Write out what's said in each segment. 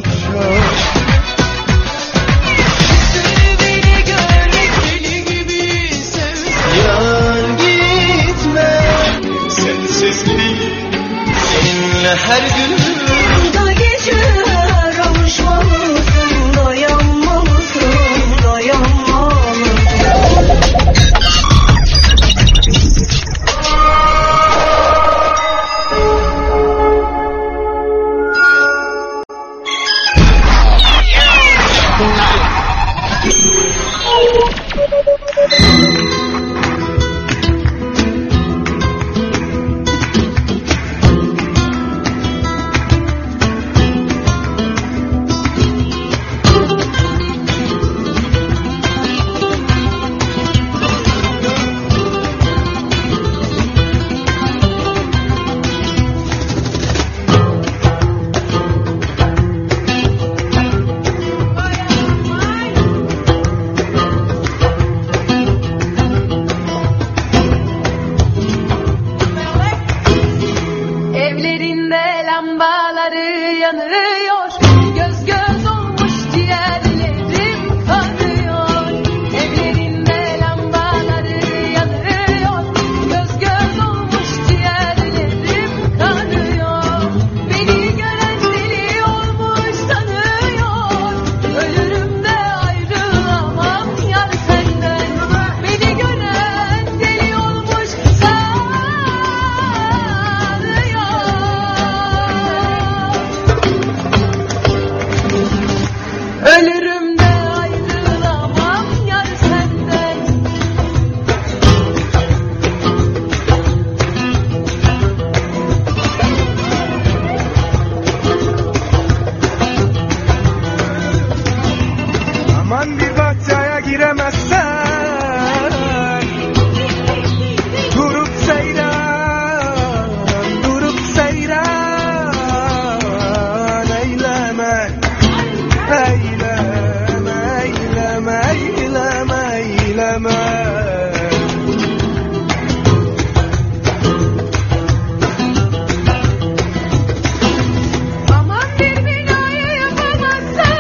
Her gün da gece kavuşmalısın, dayanmalısın, dayanmalısın. Evlerinde lambaları yanıyor, göz göz olmuş ciğerlerim kanıyor. Evlerinde lambaları yanıyor, göz göz olmuş ciğerlerim kanıyor. Beni gören deli olmuş sanıyor, ölürüm de ayrılamam yar senden. Beni gören deli olmuş sanıyor, ölürüm de ayrılamam yar senden. Aman bir bahçeye giremezsen durup seyran, durup seyran eyleme, eyleme, eyleme, eyleme, eyleme. Aman bir binayı yapamazsan,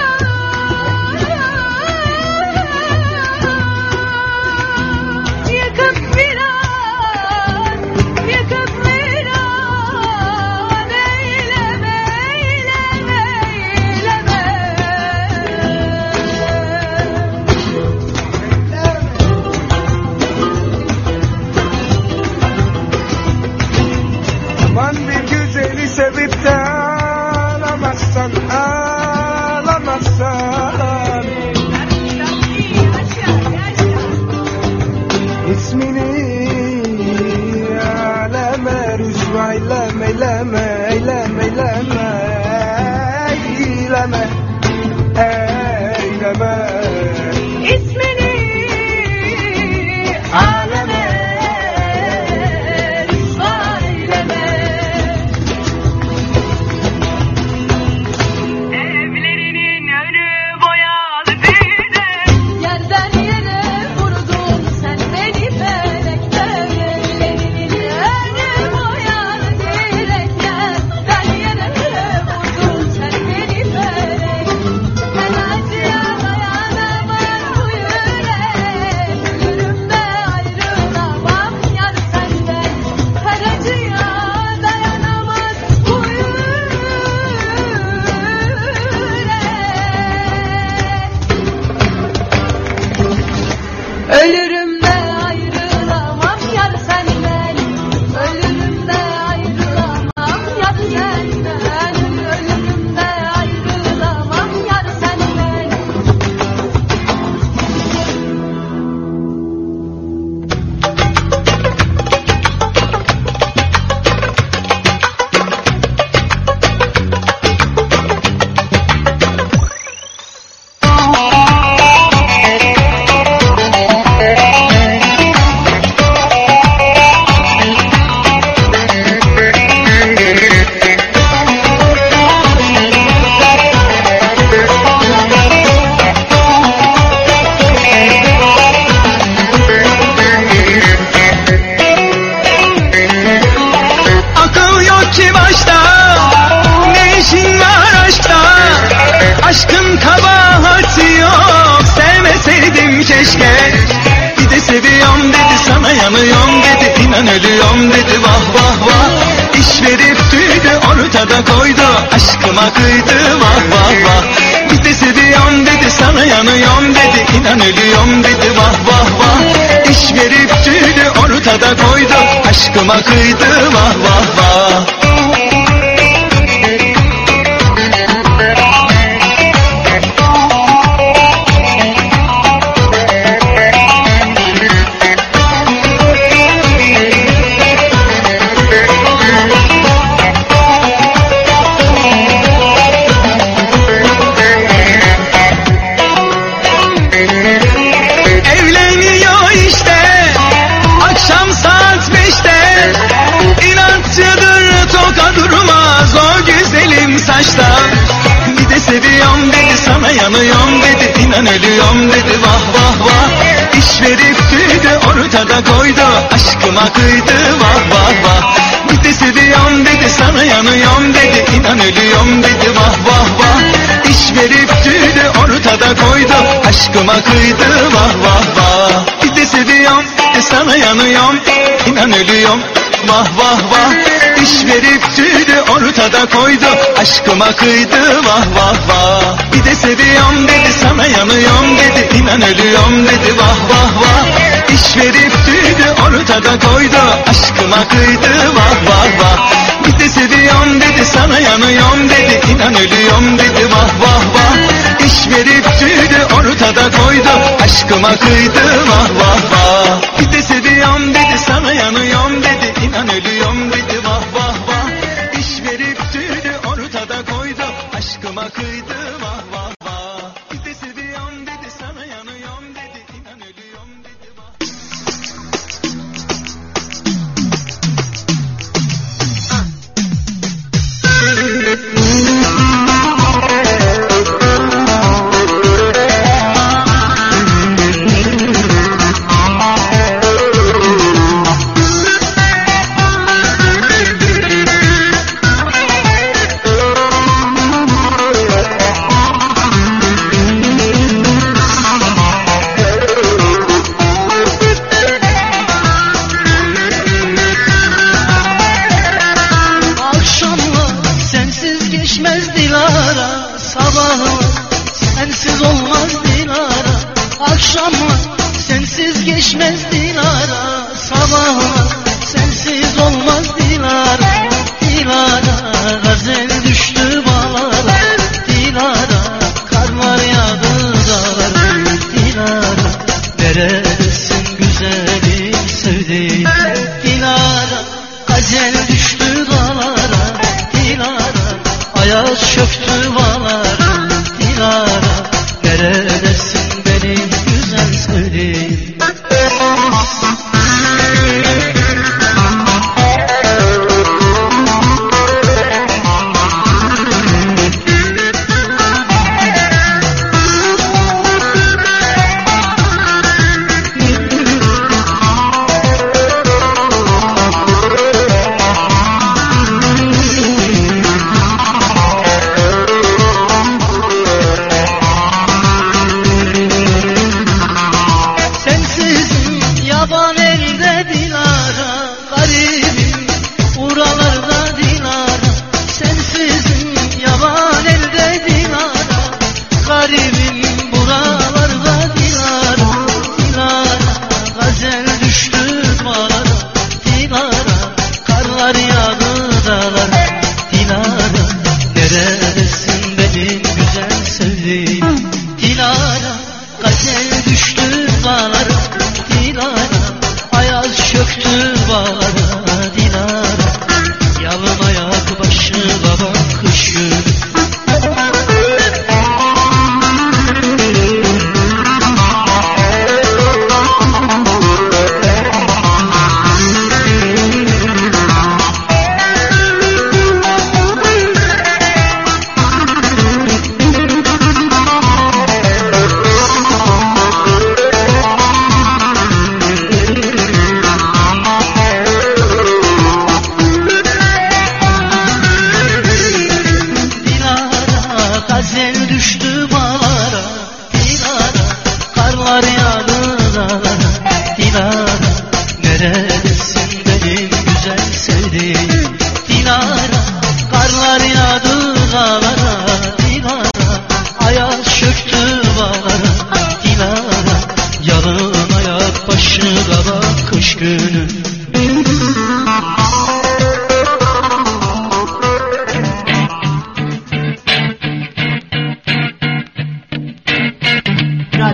yıkıp viran, yıkıp viran eyleme, eyleme, eyleme. Aman bir güzeli sevip de ağlamazsan, ağlamazsan ismini aleme rüsva eyleme, eyleme, eyleme, eyleme, eyleme, eyleme. İsmini aleme rüsva eyleme. Evlerinin önü boyalı düğüne, yerden yere vurdun sen beni felekten. Evlerinin önü boyalı direkten, yerden yere vurdun sen beni felekten. aşkıma kıydı vah vah vah. Bir de seviyorum dedi, sana yanıyorum dedi, inan ölüyorum dedi vah vah vah. İş verip tüydü ortada koydu, aşkıma kıydı vah vah vah. Bir de seviyorum dedi, sana yanıyorum dedi, inan ölüyorum dedi vah vah vah. İş verip tüydü ortada koydu, aşkıma kıydı vah vah vah. Bir de seviyorum dedi, sana yanıyorum dedi, inan ölüyorum dedi vah vah vah. İş verip tüydü ortada koydu, aşkıma kıydı vah vah vah. Bir de seviyorum dedi, sana yanıyorum, inan ölüyorum vah vah vah. İş verip tüydü ortada koydu, aşkıma kıydı vah vah vah. Bir de seviyorum dedi, sana yanıyorum dedi, inan ölüyorum dedi vah vah vah. İş verip tüydü ortada koydu, aşkıma kıydı vah vah vah. Bir de seviyorum dedi, sana yanıyorum dedi, inan ölüyorum dedi vah vah vah. İş verip tüydü ortada koydu, aşkıma kıydı vah vah vah. Bir de seviyorum dedi, sana yanıyorum dedi, inan ölüyorum dedi vah vah vah. İş verip tüydü ortada koydu, aşkıma kıydı vah vah vah. Bir de seviyorum dedi, sana yanıyorum dedi, inan ölüyorum dedi vah. Sensiz geçmez Dilara, sabahlar sensiz olmaz Dilara. Dilara, gazel düştü bağlara, Dilara, karlar yağdı dağlara. Dilara, neredesin güzelim sevdiğim Dilara, gazel düştü dağlara. Dilara, ayaz çöktü bağlara. Dilara, neredesin benim güzel sevdiğim.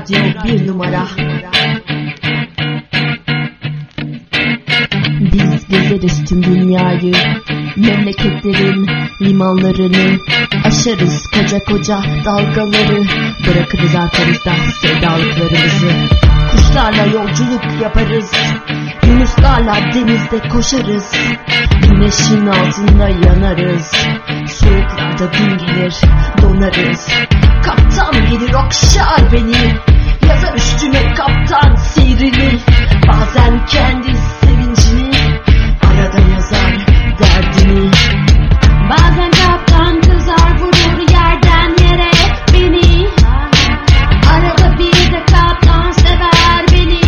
Radyo 1 numara. Biz gezeriz tüm dünyayı, memleketlerin limanlarını, aşarız koca koca dalgaları, bırakırız arkamızda sevdalıklarımızı. Kuşlarla yolculuk yaparız, yunuslarla denizde koşarız, güneşin altında yanarız, soğuklarda gün gelir donarız. Kaptan gelir okşar beni, yazar üstüme kaptan seyrini, bazen kendi sevincini, arada yazar derdini. Bazen kaptan kızar vurur yerden yere beni, arada bir de kaptan sever beni.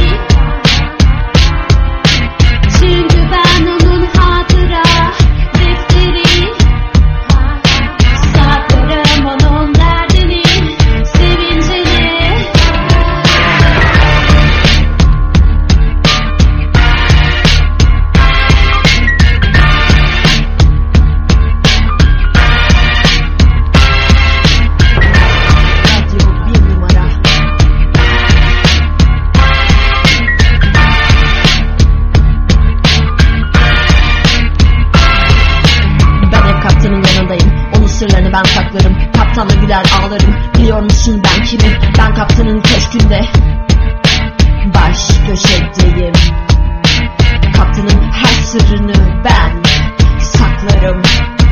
Çünkü ben onun hatıra defteri, saklarım onun derdini, sevincini. Sırlarını ben saklarım, kaptanla güler ağlarım. Biliyor musun ben kimim? Ben kaptanın köşkünde baş köşedeyim. Kaptanın her sırrını ben saklarım.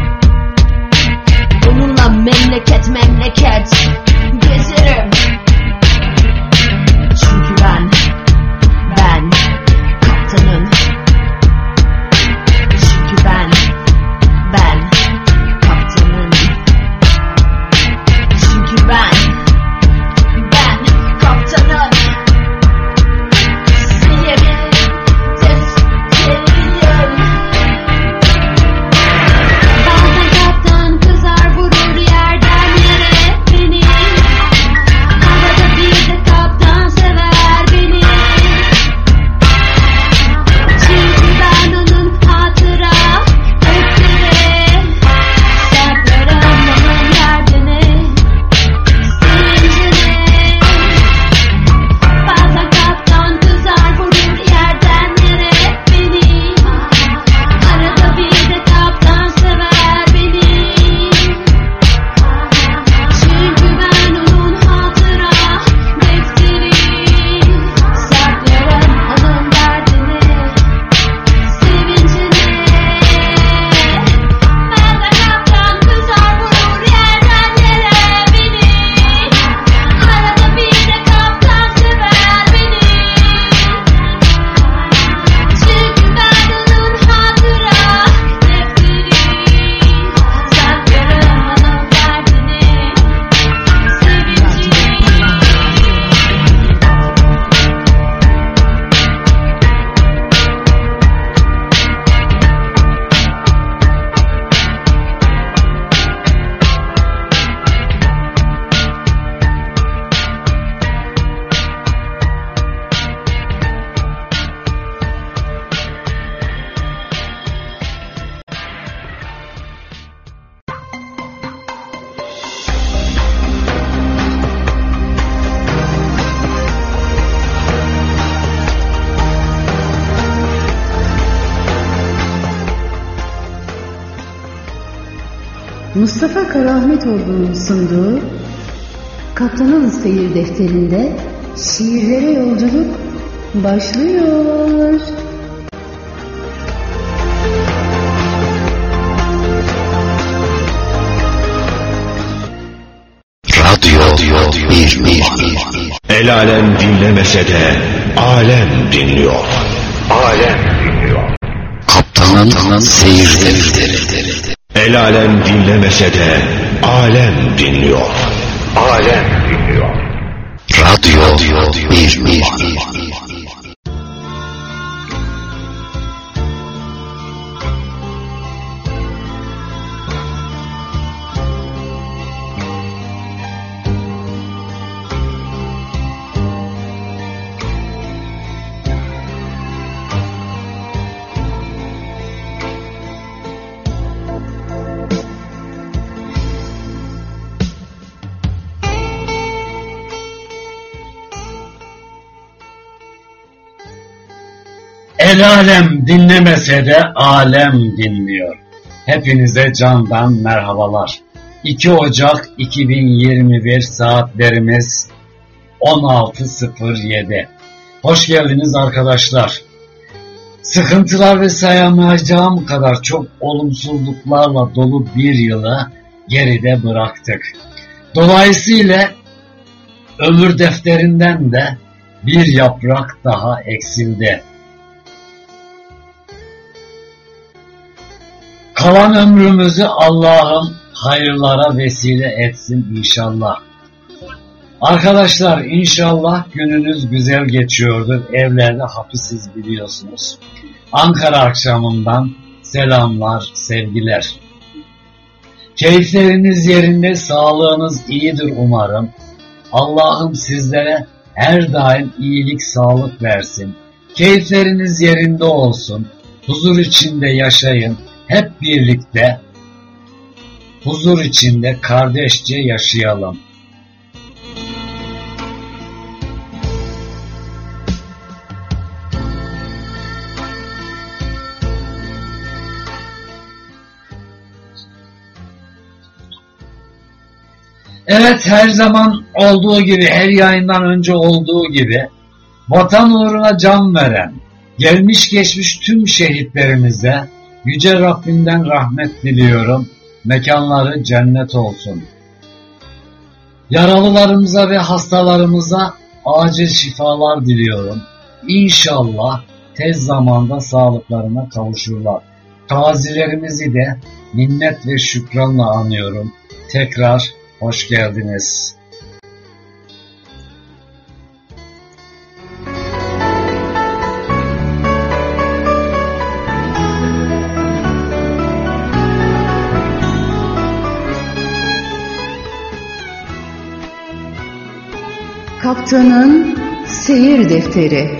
Onunla memleket memleket gezerim. Çünkü ben kaptanın. Çünkü ben kaptanın. Çünkü ben kaptanın. Seyerim, tezkeriyim. Bazen kaptan kızar vurur yerden yere beni, arada bir de kaptan sever beni. Çünkü ben onun hatıra defteri, saklarım onun derdini, sevincini. Bazen kaptan kızar vurur yerden yere beni, arada bir de kaptan sever beni. Çünkü ben onun hatıra defteri, saklarım onun derdini, sevincini. Bazen kaptan kızar vurur yerden yere beni, arada bir de kaptan sever beni. Çünkü ben onun hatıra defteri, saklarım onun derdini, sevincini. Mustafa Karahmetoğlu'nun sunduğu Kaptanın Seyir Defteri'nde şiirlere yolculuk başlıyor. Radyo 1. El alem dinlemese de alem dinliyor. Alem dinliyor. Kaptanın Seyir Defteri. El alem dinlemese de alem dinliyor. Alem dinliyor. Radyo 1. El alem dinlemese de alem dinliyor. Hepinize candan merhabalar. 2 Ocak 2021 saatlerimiz 16.07. Hoş geldiniz arkadaşlar. Sıkıntılar ve sayamayacağım kadar çok olumsuzluklarla dolu bir yılı geride bıraktık. Dolayısıyla ömür defterinden de bir yaprak daha eksildi. Kalan ömrümüzü Allah'ım hayırlara vesile etsin inşallah. Arkadaşlar inşallah gününüz güzel geçiyordur. Evlerde hapisiz biliyorsunuz. Ankara akşamından selamlar, sevgiler. Keyifleriniz yerinde, sağlığınız iyidir umarım. Allah'ım sizlere her daim iyilik, sağlık versin. Keyifleriniz yerinde olsun. Huzur içinde yaşayın. Hep birlikte huzur içinde kardeşçe yaşayalım. Evet, her zaman olduğu gibi, her yayından önce olduğu gibi vatan uğruna can veren, gelmiş geçmiş tüm şehitlerimize Yüce Rabbimden rahmet diliyorum. Mekanları cennet olsun. Yaralılarımıza ve hastalarımıza acil şifalar diliyorum. İnşallah tez zamanda sağlıklarına kavuşurlar. Tazilerimizi de minnet ve şükranla anıyorum. Tekrar hoş geldiniz. Kaptanın Seyir Defteri.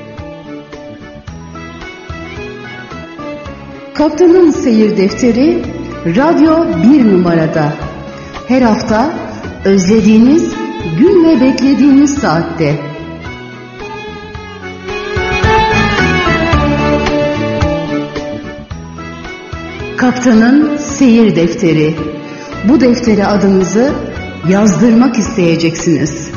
Kaptanın Seyir Defteri Radyo 1 numarada. Her hafta özlediğiniz gün ve beklediğiniz saatte. Kaptanın Seyir Defteri. Bu deftere adınızı yazdırmak isteyeceksiniz.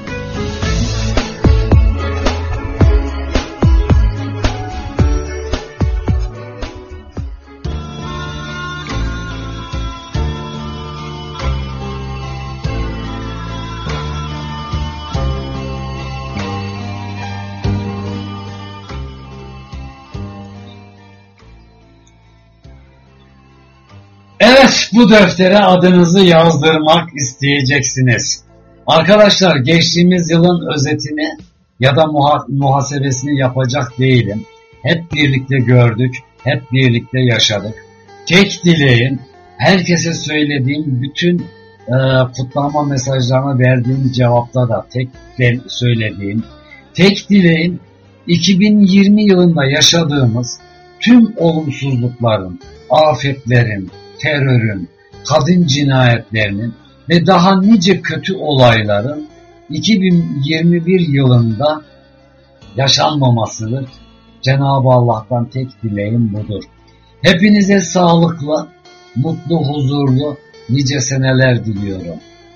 Evet, bu deftere adınızı yazdırmak isteyeceksiniz. Arkadaşlar, geçtiğimiz yılın özetini ya da muhasebesini yapacak değilim. Hep birlikte gördük, hep birlikte yaşadık. Tek dileğim, herkese söylediğim bütün kutlama mesajlarına verdiğim cevapta da söylediğim tek dileğim 2020 yılında yaşadığımız tüm olumsuzlukların, afetlerin, terörün, kadın cinayetlerinin ve daha nice kötü olayların 2021 yılında yaşanmamasıdır. Cenab-ı Allah'tan tek dileğim budur. Hepinize sağlıklı, mutlu, huzurlu nice seneler diliyorum.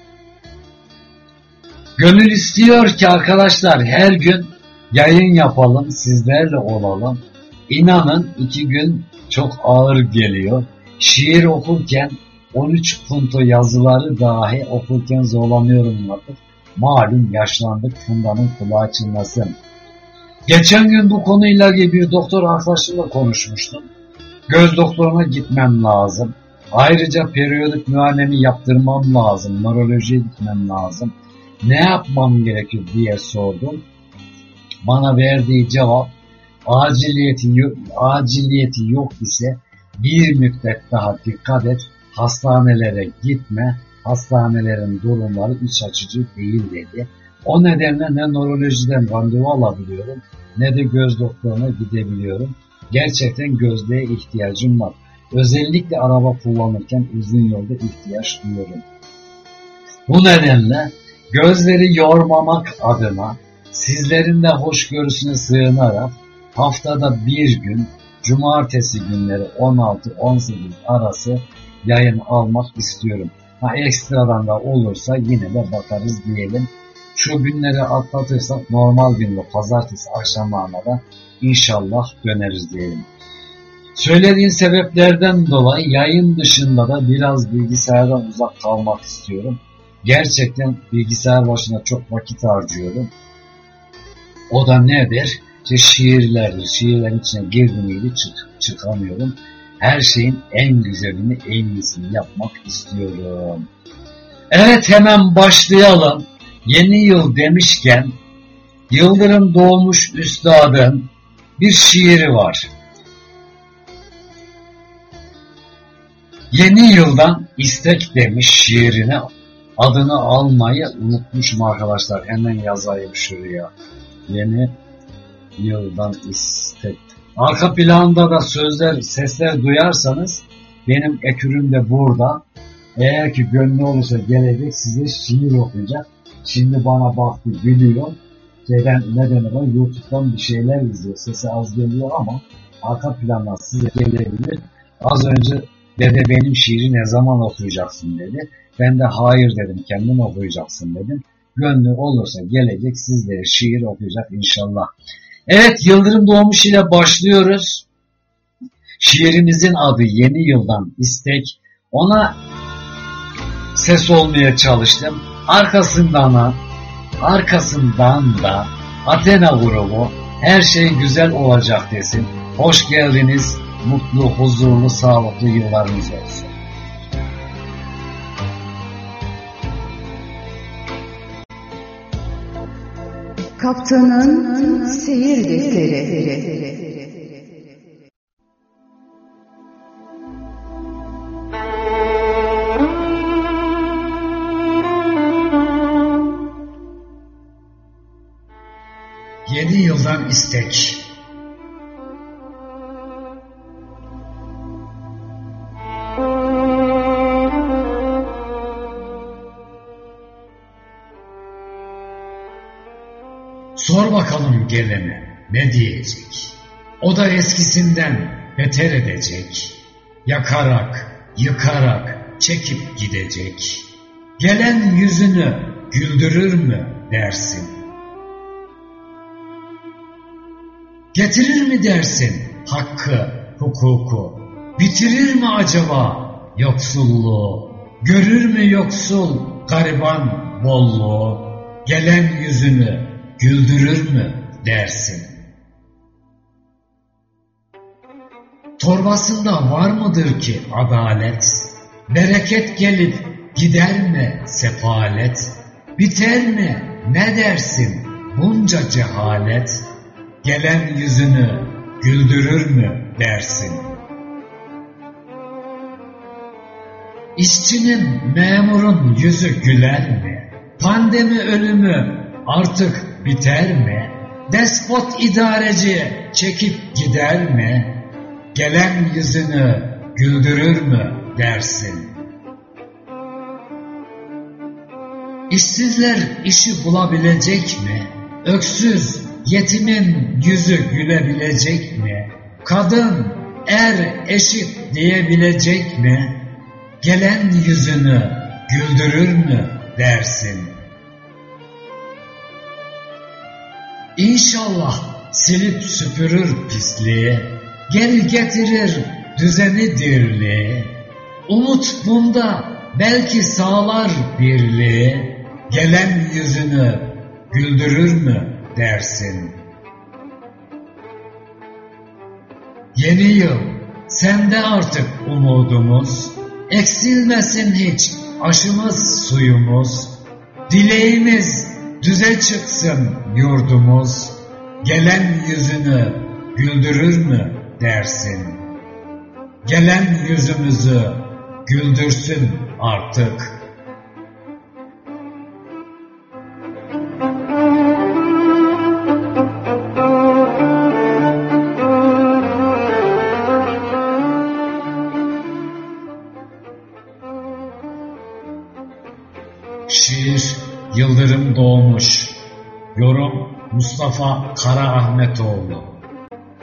Gönül istiyor ki arkadaşlar her gün yayın yapalım, sizlerle olalım. İnanın 2 gün çok ağır geliyor. Şiir okurken 13 punto yazıları dahi okurken zorlanıyorum artık. Malum yaşlandık, Funda'nın kulağı çınlasın. Geçen gün bu konuyla ilgili bir doktor arkadaşımla konuşmuştum. Göz doktoruna gitmem lazım. Ayrıca periyodik muayenemi yaptırmam lazım. Nörolojiye gitmem lazım. Ne yapmam gerekir diye sordum. Bana verdiği cevap aciliyeti yok ise bir müddet daha dikkat et, hastanelere gitme, hastanelerin durumları iç açıcı değil dedi. O nedenle ne nörolojiden randevu alabiliyorum ne de göz doktoruna gidebiliyorum. Gerçekten gözlüğe ihtiyacım var. Özellikle araba kullanırken uzun yolda ihtiyaç duyuyorum. Bu nedenle gözleri yormamak adına sizlerin de hoşgörüsüne sığınarak haftada bir gün, cumartesi günleri 16-18 arası yayın almak istiyorum. Ekstradan da olursa yine de bakarız diyelim. Şu günleri atlatırsak normal günde pazartesi akşamlarına da inşallah döneriz diyelim. Söylediğin sebeplerden dolayı yayın dışında da biraz bilgisayardan uzak kalmak istiyorum. Gerçekten bilgisayar başına çok vakit harcıyorum. O da nedir? İşte şiirlerdir. Şiirlerin içine girdiğimde çıkamıyorum. Her şeyin en güzelini, en iyisini yapmak istiyorum. Evet, hemen başlayalım. Yeni yıl demişken Yıldırım Doğmuş Üstad'ın bir şiiri var. Yeni yıldan istek demiş şiirine. Adını almayı unutmuşum arkadaşlar. Hemen yazayım şuraya. Yeni yıldan istek. Arka planda da sesler duyarsanız benim ekürüm de burada. Eğer ki gönlü olursa gelecek size şiir okuyacak. Şimdi bana baktı, biliyor. Ne demek o? YouTube'dan bir şeyler izliyor. Sesi az geliyor ama arka plandan size gelebilir. Az önce dede benim şiiri ne zaman okuyacaksın dedi. Ben de hayır dedim, kendin okuyacaksın dedim. Gönlü olursa gelecek sizlere şiir okuyacak inşallah. Evet, Yıldırım Doğmuş ile başlıyoruz. Şiirimizin adı Yeni Yıldan İstek. Ona ses olmaya çalıştım. Arkasından da Athena grubu her şey güzel olacak desin. Hoş geldiniz, mutlu, huzurlu, sağlıklı yıllarınız olsun. Kaptanın Seyir Defteri. Yeni yıldan istek. Sor bakalım gelene ne diyecek? O da eskisinden beter edecek. Yakarak, yıkarak çekip gidecek. Gelen yüzünü güldürür mü dersin? Getirir mi dersin hakkı, hukuku? Bitirir mi acaba yoksulluğu? Görür mü yoksul, gariban bolluğu? Gelen yüzünü güldürür mü dersin? Torbasında var mıdır ki adalet? Bereket gelip gider mi sefalet? Biter mi ne dersin bunca cehalet? Gelen yüzünü güldürür mü dersin? İşçinin, memurun yüzü güler mi? Pandemi ölümü artık biter mi? Despot idareci çekip gider mi? Gelen yüzünü güldürür mü dersin? İşsizler işi bulabilecek mi? Öksüz, yetimin yüzü gülebilecek mi? Kadın, er eşit diyebilecek mi? Gelen yüzünü güldürür mü dersin? İnşallah silip süpürür pisliği, geri getirir düzeni dirliği. Umut bunda belki sağlar birliği, gelen yüzünü güldürür mü dersin? Yeni yıl sende artık umudumuz, eksilmesin hiç aşımız suyumuz. Dileğimiz düze çıksın yurdumuz, gelen yüzünü güldürür mü dersin? Gelen yüzümüzü güldürsün artık. Şiir Yıldırım Doğmuş. Yorum Mustafa Karaahmetoğlu.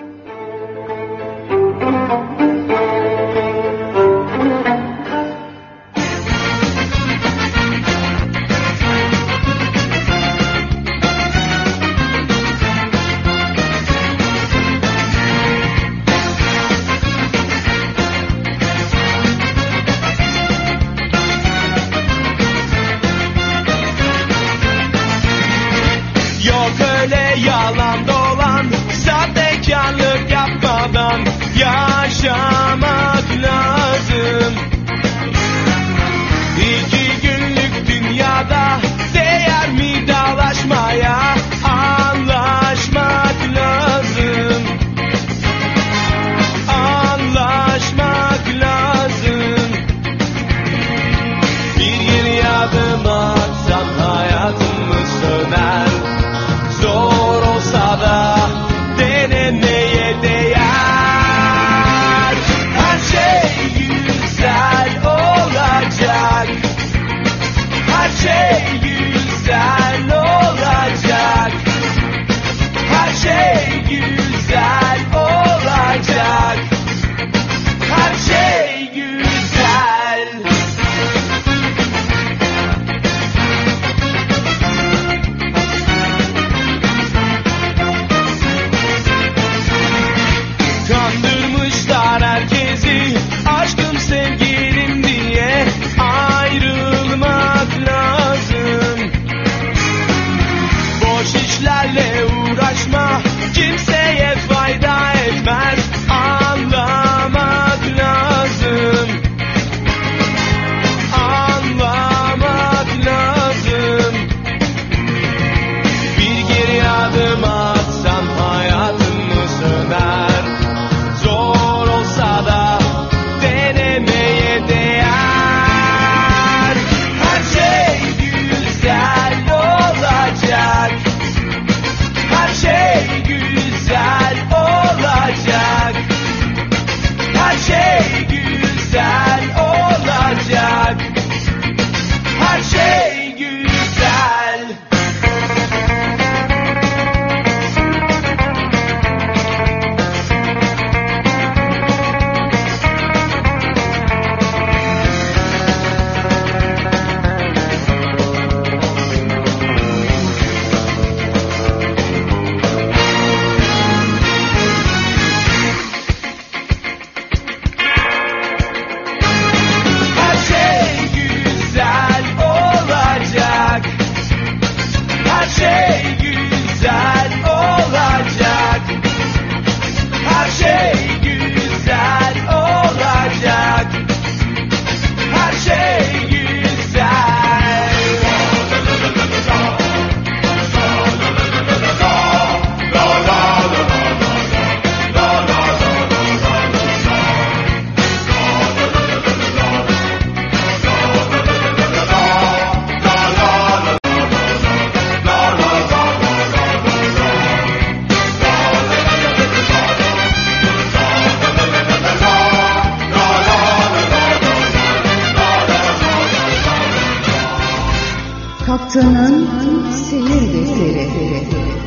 Kaptanın Seyir Defteri.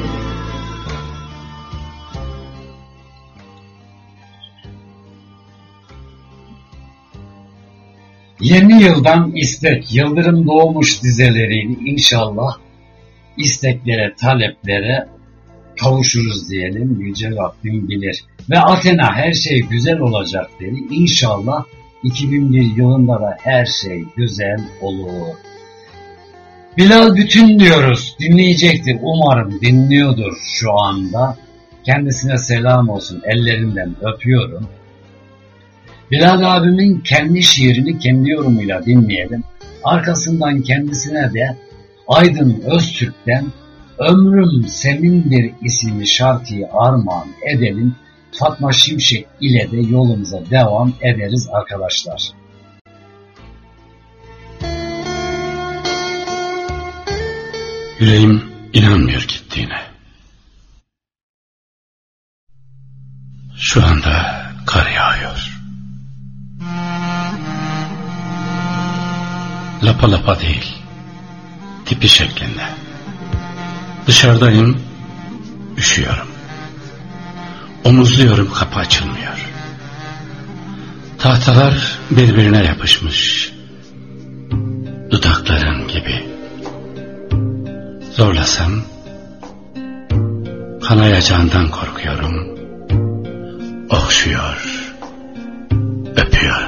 Yeni yıldan istek, Yıldırım Doğmuş dizeleriyle inşallah isteklere, taleplere kavuşuruz diyelim. Yüce Rabbim bilir. Ve Athena her şey güzel olacak dedi. İnşallah 2001 yılında da her şey güzel olur. Bilal Bütün diyoruz. Dinleyecektir. Umarım dinliyordur şu anda. Kendisine selam olsun. Ellerinden öpüyorum. Bilal abimin kendi şiirini kendi yorumuyla dinleyelim. Arkasından kendisine de Aydın Öztürk'ten Ömrüm Senindir isimli şarkıyı armağan edelim. Fatma Şimşek ile de yolumuza devam ederiz arkadaşlar. Yüreğim inanmıyor gittiğine. Şu anda kar yağıyor. Lapa lapa değil, tipi şeklinde. Dışarıdayım, üşüyorum. Omuzluyorum, kapı açılmıyor. Tahtalar birbirine yapışmış. Dudakların gibi. Zorlasam kanayacağından korkuyorum. Okşuyor, öpüyorum.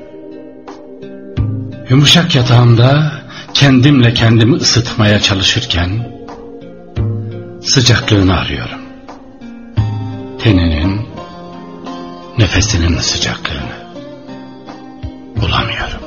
Yumuşak yatağımda kendimle kendimi ısıtmaya çalışırken sıcaklığını arıyorum. Teninin, nefesinin sıcaklığını bulamıyorum.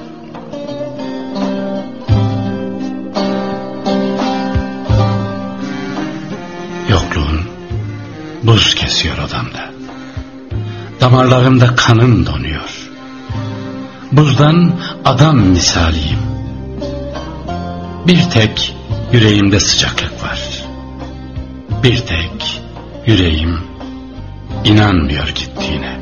Yokluğun buz kesiyor odamda. Damarlarımda kanım donuyor. Buzdan adam misaliyim. Bir tek yüreğimde sıcaklık var. Bir tek yüreğim inanmıyor gittiğine.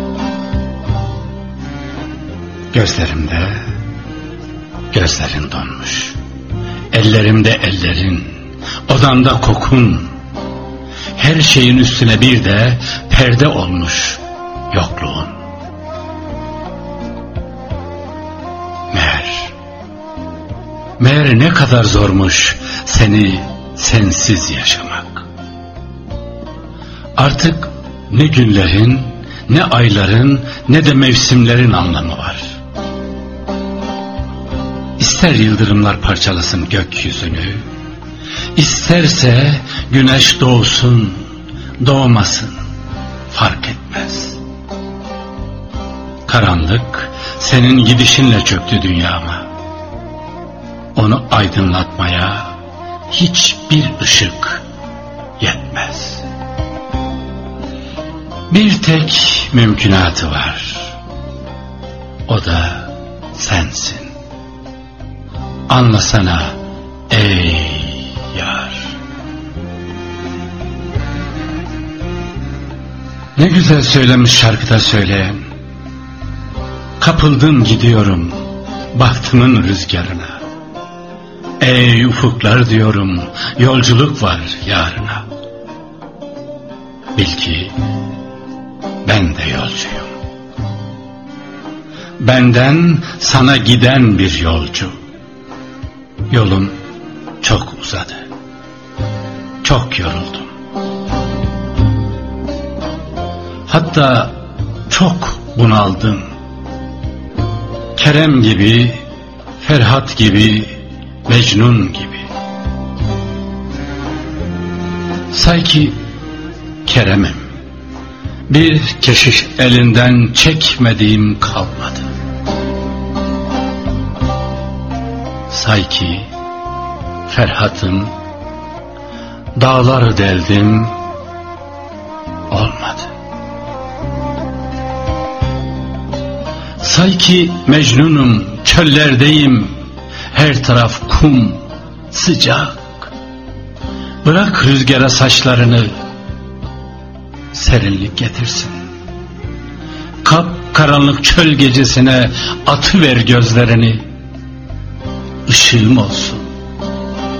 Gözlerimde gözlerin donmuş. Ellerimde ellerin, odamda kokun. Her şeyin üstüne bir de perde olmuş yokluğun. Meğer ne kadar zormuş seni sensiz yaşamak. Artık ne günlerin, ne ayların, ne de mevsimlerin anlamı var. İster yıldırımlar parçalasın gökyüzünü, isterse güneş doğsun, doğmasın, fark etmez. Karanlık senin gidişinle çöktü dünyama. Onu aydınlatmaya hiçbir ışık yetmez. Bir tek mümkünatı var. O da sensin. Anlasana ey yar. Ne güzel söylemiş şarkıda söyleyen. Kapıldım gidiyorum bahtımın rüzgarına. Ey ufuklar diyorum, yolculuk var yarına. Bil ki ben de yolcuyum. Benden sana giden bir yolcu. Yolum çok uzadı. Çok yoruldum. Hatta çok bunaldım. Kerem gibi, Ferhat gibi, Mecnun gibi. Sanki Kerem'im. Bir keşiş elinden çekmediğim kalmadı. Sanki Ferhat'ım. Dağları deldim, olmadı. Sanki Mecnun'um, çöllerdeyim. Her taraf kum, sıcak. Bırak rüzgara saçlarını, serinlik getirsin. Kap karanlık çöl gecesine atıver gözlerini. Işığım olsun,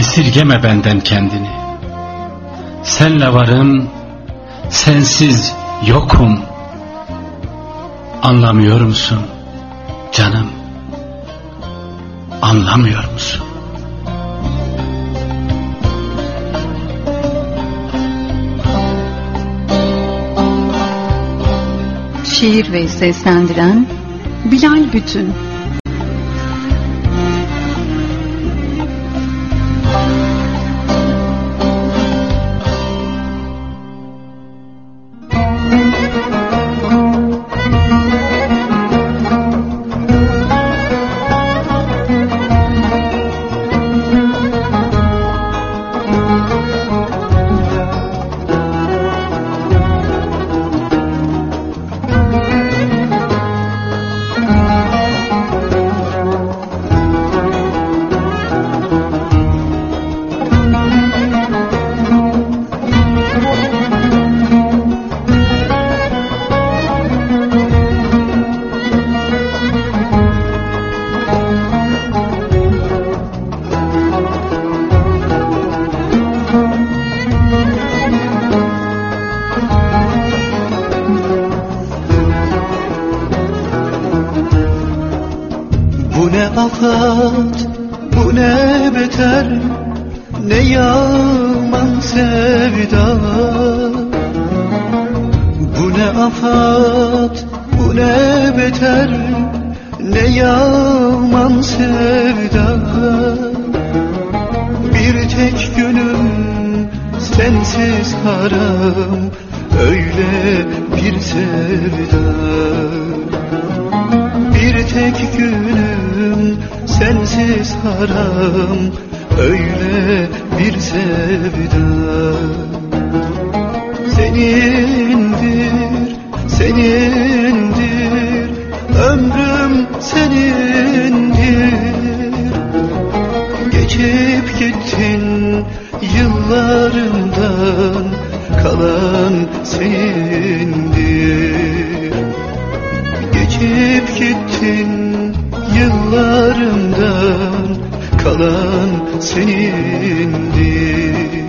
esirgeme benden kendini. Senle varım, sensiz yokum. Anlamıyor musun canım? Anlamıyor musun? Şiir ve seslendiren Bilal Bütün. Bu ne afat, bu ne beter, ne yaman sevda. Bu ne afat, bu ne beter, ne yaman sevda. Bir tek günüm sensiz haram, öyle bir sevda. Bir tek günüm sensiz haram, öyle bir sevda. Senindir, senindir, ömrüm senindir. Geçip gittin yıllarımdan, kalan senindir. Geçip gittin yıllarımdan, kalan senindir.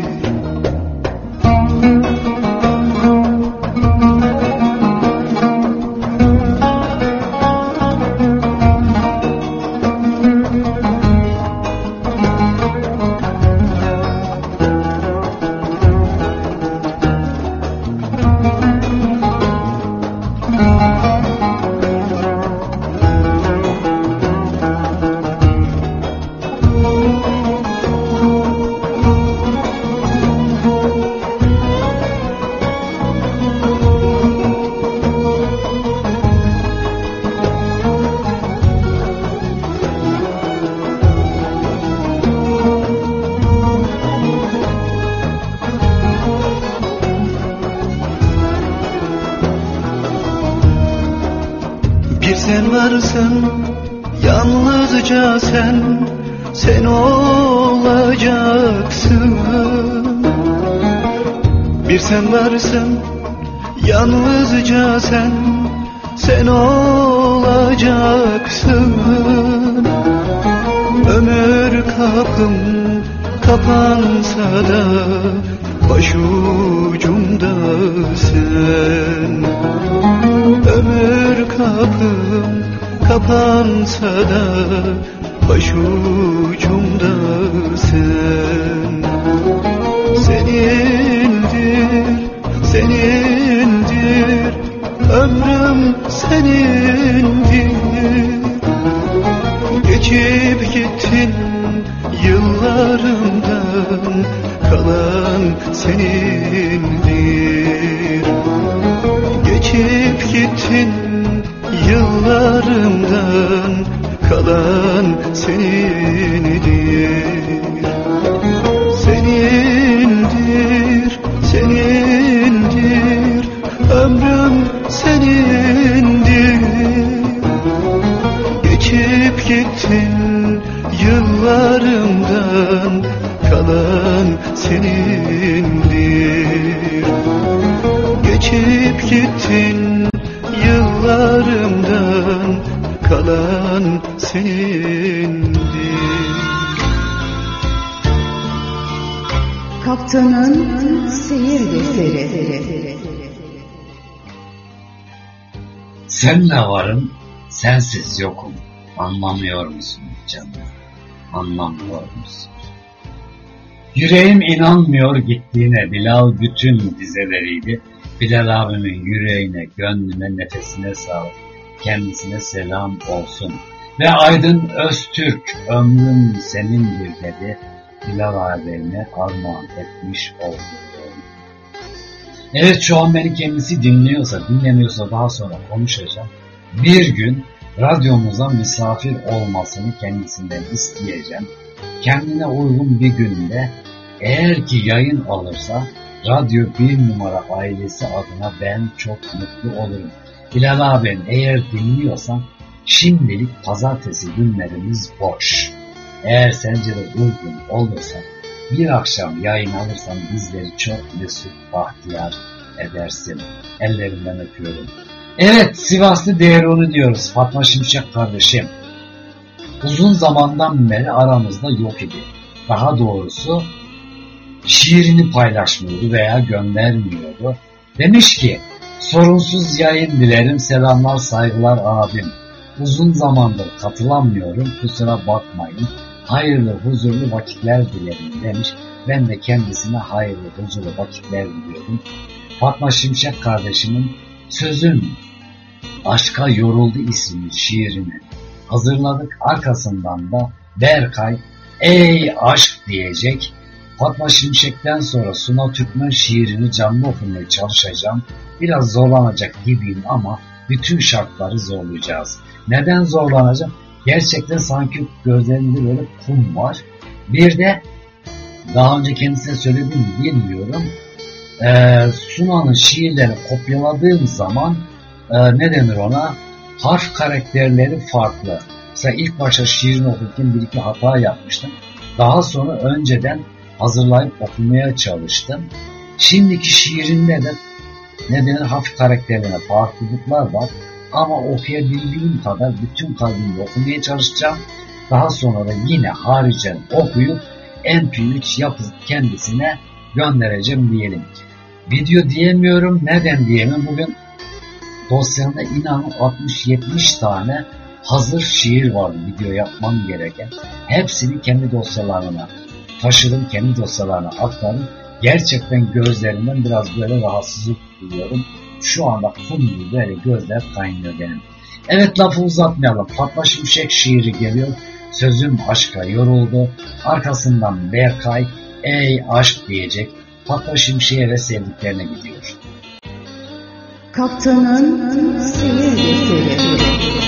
Bir sen varsın, yalnızca sen, sen olacaksın. Bir sen varsın, yalnızca sen, sen olacaksın. Ömür kapım kapansa da, başucumda sen. Ömür kapım kapansa da, başucumda sen. Senindir, senindir, ömrüm senindir. Geçip gittin yıllarımdan, kalan senindir. Geçip gittin yıllarımdan, kalan senindir. Senindir, senindir, ömrüm senindir. Geçip gittin yıllarımdan, kalan senindir. Geçip gittin yıllarımdan, kalan senindir. Kaptanın seyir defteri. Senle varım, sensiz yokum. Anlamıyor musun canım? Anlamıyor musun? Yüreğim inanmıyor gittiğine. Bilal bütün dizeleriydi. Bilal abimin yüreğine, gönlüne, nefesine sağlık. Kendisine selam olsun. Ve Aydın Öztürk, ömrüm senindir dedi. Bilal abime armağan etmiş oldu. Evet, şu an beni kendisi dinlemiyorsa daha sonra konuşacağım. Bir gün radyomuza misafir olmasını kendisinden isteyeceğim. Kendine uygun bir günde eğer ki yayın alırsa Radyo 1 numara ailesi adına ben çok mutlu olurum. Bilal abim, eğer dinliyorsan şimdilik pazartesi günlerimiz boş. Eğer sence de uygun olursa bir akşam yayın alırsan bizleri çok mesut bahtiyar edersin. Ellerinden öpüyorum. Evet, Sivaslı değeri onu diyoruz Fatma Şimşek kardeşim. Uzun zamandan beri aramızda yok idi. Daha doğrusu şiirini paylaşmıyordu veya göndermiyordu. Demiş ki, sorunsuz yayın dilerim, selamlar saygılar abim. Uzun zamandır katılamıyorum, kusura bakmayın. Hayırlı huzurlu vakitler dilerim demiş. Ben de kendisine hayırlı huzurlu vakitler diliyorum. Fatma Şimşek kardeşimin Sözüm Aşka Yoruldu isimli şiirini hazırladık. Arkasından da Berkay ey aşk diyecek. Fatma Şimşek'ten sonra Suna Türkmen şiirini canlı okumaya çalışacağım. Biraz zorlanacak gibiyim ama bütün şartları zorlayacağız. Neden zorlanacağım? Gerçekten sanki gözlerimde böyle kum var. Bir de daha önce kendisine söyledim mi bilmiyorum. Suna'nın şiirlerini kopyaladığım zaman ne denir ona? Harf karakterleri farklı. Mesela ilk başta şiirini okurken bir iki hata yapmıştım. Daha sonra önceden hazırlayıp okumaya çalıştım. Şimdiki şiirinde de ne denir? Harf karakterlerine farklılıklar var. Ama okuyabildiğim kadar bütün kalbimle okumaya çalışacağım. Daha sonra da yine haricen okuyup MP3 yapıp kendisine göndereceğim diyelim. Video diyemiyorum. Neden diyemem? Bugün dosyamda inanın 60-70 tane hazır şiir vardı video yapmam gereken. Hepsini kendi dosyalarına taşıdım, kendi dosyalarına aktardım. Gerçekten gözlerimden biraz böyle rahatsızlık duyuyorum. Şu anda kum gibi böyle gözler kaynıyor benim. Evet, lafı uzatmayalım. Fatma Şimşek şiiri geliyor. Sözüm aşka yoruldu. Arkasından Berkay ey aşk diyecek. Fatma Şimşek'e ve sevdiklerine gidiyor. Kaptanın seyir defteri.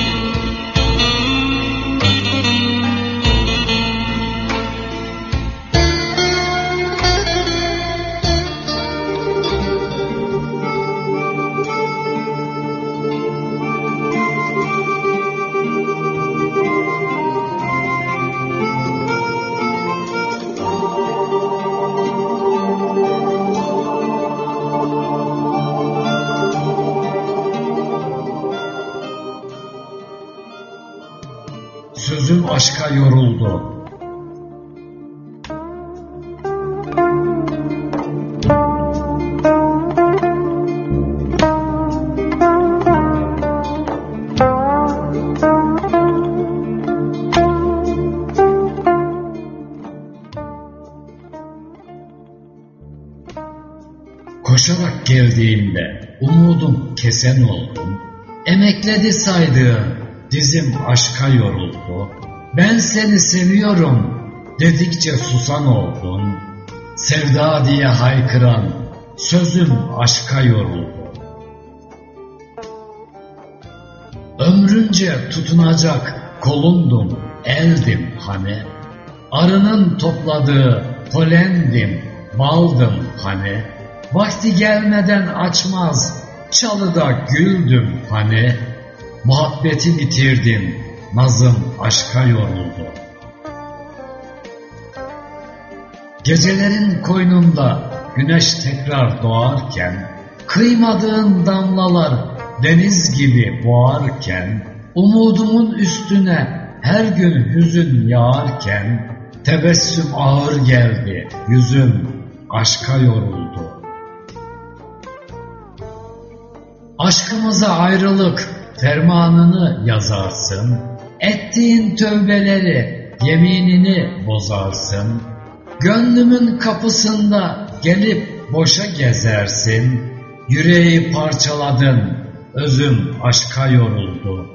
Sözüm aşka yoruldu. Koşarak geldiğimde umudum kesen oldum. Emekledi saydığım dizim aşka yoruldu. Ben seni seviyorum dedikçe susan oldun. Sevda diye haykıran sözüm aşka yoruldu. Ömrünce tutunacak kolundum, eldim hani. Arının topladığı polendim, baldım hani. Vakti gelmeden açmaz, çalıda güldüm hani. Muhabbeti bitirdim, nazım aşka yoruldu. Gecelerin koynunda güneş tekrar doğarken, kıymadığın damlalar deniz gibi boğarken, umudumun üstüne her gün hüzün yağarken, tebessüm ağır geldi yüzüm aşka yoruldu. Aşkımıza ayrılık fermanını yazarsın, ettiğin tövbeleri, yeminini bozarsın, gönlümün kapısında gelip boşa gezersin, yüreği parçaladın, özüm aşka yoruldu.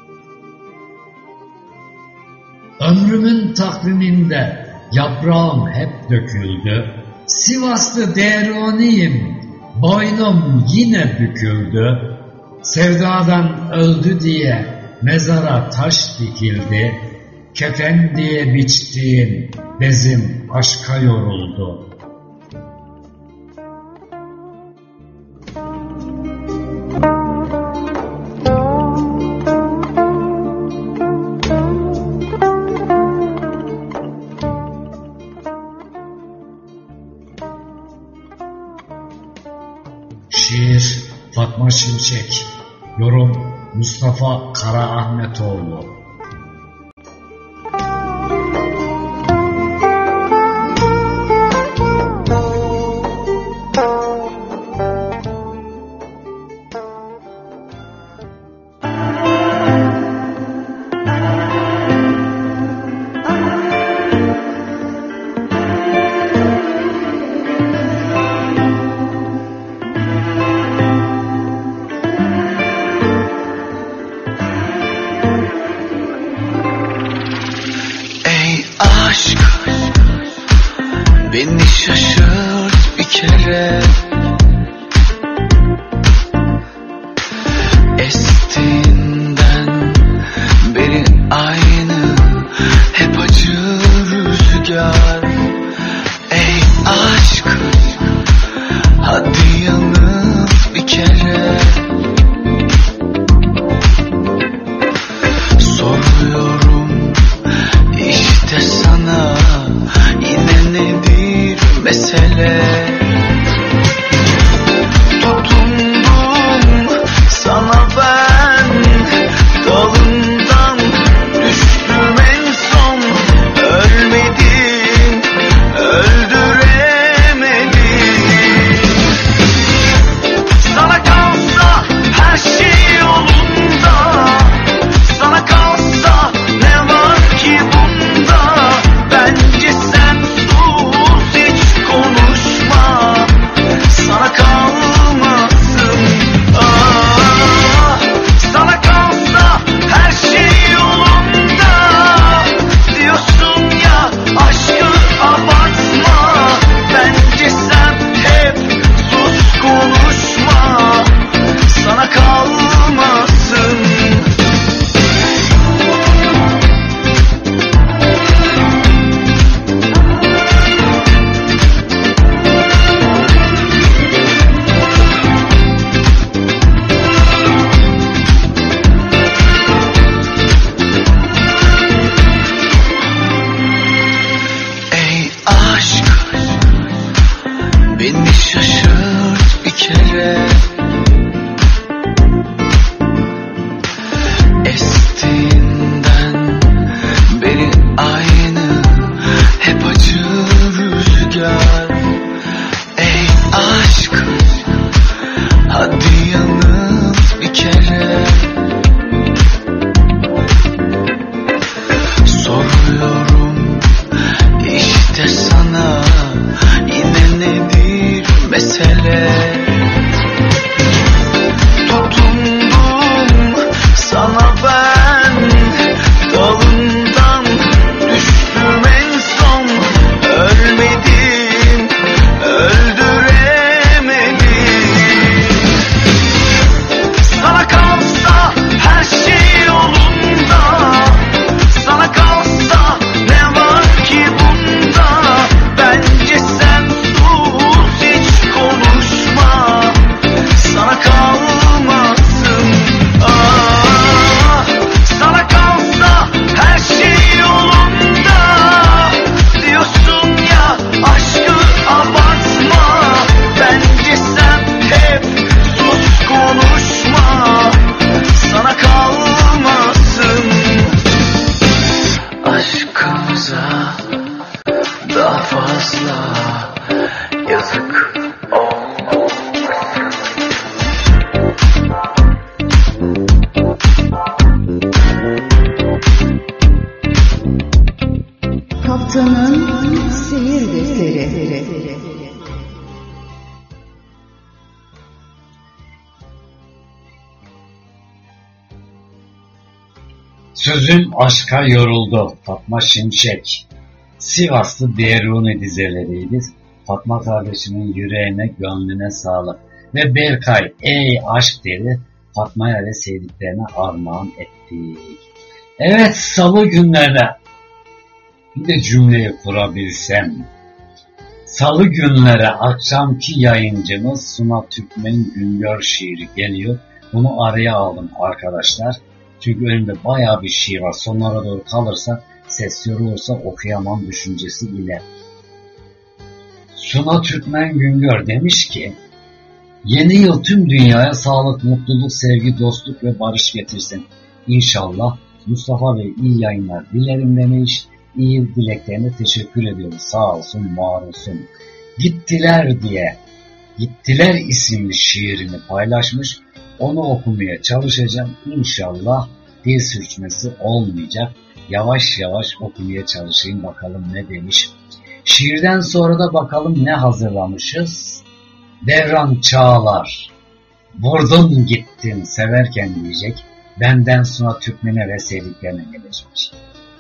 Ömrümün takviminde yaprağım hep döküldü, Sivaslı Deruniyim, boynum yine büküldü, sevdadan öldü diye mezara taş dikildi, kefen diye biçtiğim bezim aşka yoruldu. Şiir Fatma Şimşek, yorum Mustafa Karaahmetoğlu. Beni şaşırt bir kere, estiğinden beri aynı, hep acı rüzgar. Ey aşk, hadi yanıt bir kere. Soruyorum işte sana, yine nedir mesele? Tutundum sana ben, dalından düştüm en son. Ölmedin, öldüremedin. Sana kalsa her şey yolunda, sana kalsa ne var ki bunda? Bence sen sus, hiç konuşma, sana kalmasın. Sana kalsa her şey yolunda diyorsun ya, aşkı abartma. Bence sen hep sus, konuşma, sana kalmasın. Ey aşk, beni şaşırt bir kere, estiğinden beri aynı, hep acı rüzgar. Ey aşk, hadi yanıt bir kere. Soruyorum işte sana, yine nedir mesele? Tutundum sana ben, dalından düştüm en son. Ölmedin, öldüremedin. Sana kalsa her şey yolunda, sana kalsa ne var ki bunda? Bence sen sus, hiç konuşma, sana kalmasın. Sana kalsa her şey yolunda diyorsun ya, aşkı abartma. Bence sen hep sus, konuşma, sana kalmasın. Aşkımıza daha fazla yazık olmasın. Kaptanın Seyir Defteri. Sözüm aşka yoruldu. Fatma Şimşek. Sivaslı Beruni dizeleriydi. Fatma kardeşimin yüreğine, gönlüne sağlık. Ve Berkay, ey aşk dedi, Fatma'ya ve sevdiklerine armağan ettik. Evet, salı günlerine bir de cümleyi kurabilsem. Salı günlere akşamki yayıncımız Suna Türkmen Güngör şiiri geliyor. Bunu araya aldım arkadaşlar. Çünkü önümde bayağı bir şiir var. Sonlara doğru kalırsa, ses yorulursa okuyamam düşüncesi ile. Suna Türkmen Güngör demiş ki, yeni yıl tüm dünyaya sağlık, mutluluk, sevgi, dostluk ve barış getirsin. İnşallah. Mustafa Bey iyi yayınlar dilerim demiş. İyi dileklerine teşekkür ediyoruz. Sağ olsun, var olsun. Gittiler diye, Gittiler isimli şiirini paylaşmış. Onu okumaya çalışacağım. İnşallah dil sürçmesi olmayacak. Yavaş yavaş okumaya çalışayım, bakalım ne demiş. Şiirden sonra da bakalım ne hazırlamışız. Devran Çağlar, vurdun gittin severken diyecek. Benden Suna Türkmen'e ve sevdiklerine gelecek.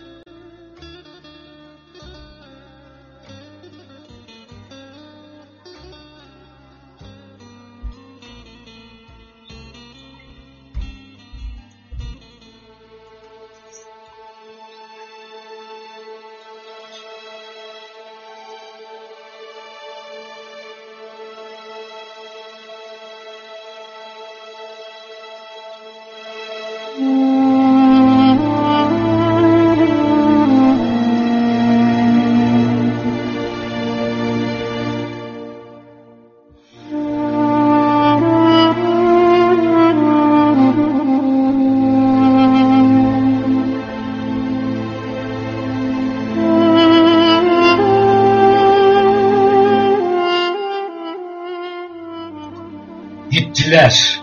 Gittiler.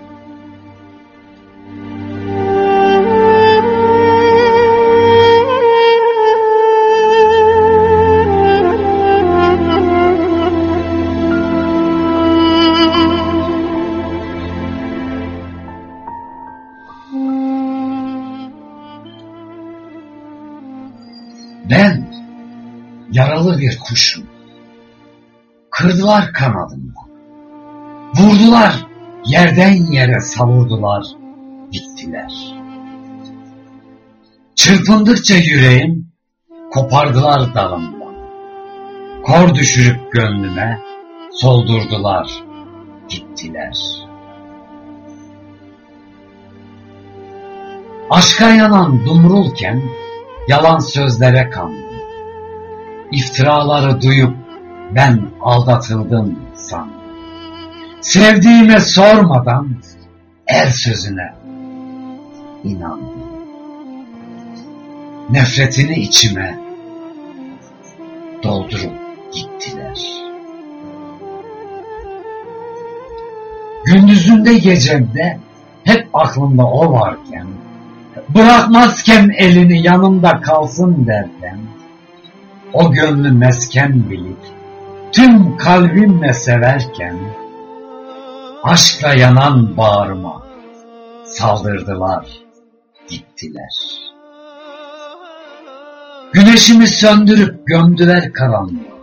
Ben yaralı bir kuşum. Kırdılar kanadımdan. Vurdular, yerden yere savurdular, gittiler. Çırpındıkça yüreğim, kopardılar dalımdan. Kor düşürüp gönlüme, soldurdular, gittiler. Aşka yanan dumrulken, yalan sözlere kandım. İftiraları duyup, ben aldatıldım sandım. Sevdiğime sormadan er sözüne inandım. Nefretini içime doldurup gittiler. Gündüzünde gecemde hep aklımda o varken, bırakmazken elini yanımda kalsın derken, o gönlü mesken bilip tüm kalbimle severken, aşkla yanan bağrıma saldırdılar, gittiler. Güneşimi söndürüp gömdüler karanlığa.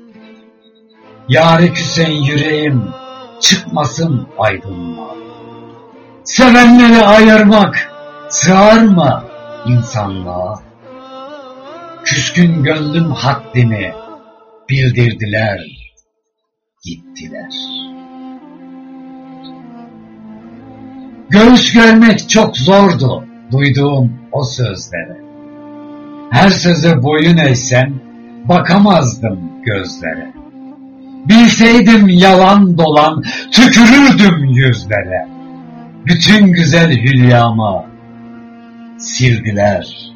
Yâre küsen yüreğim çıkmasın aydınlığa. Sevenleri ayırmak sığar mı insanlığa? Küskün gönlüm haddini bildirdiler, gittiler. Göğüs görmek çok zordu duyduğum o sözlere. Her söze boyun eğsem bakamazdım gözlere. Bilseydim yalan dolan tükürürdüm yüzlere. Bütün güzel hülyamı sildiler,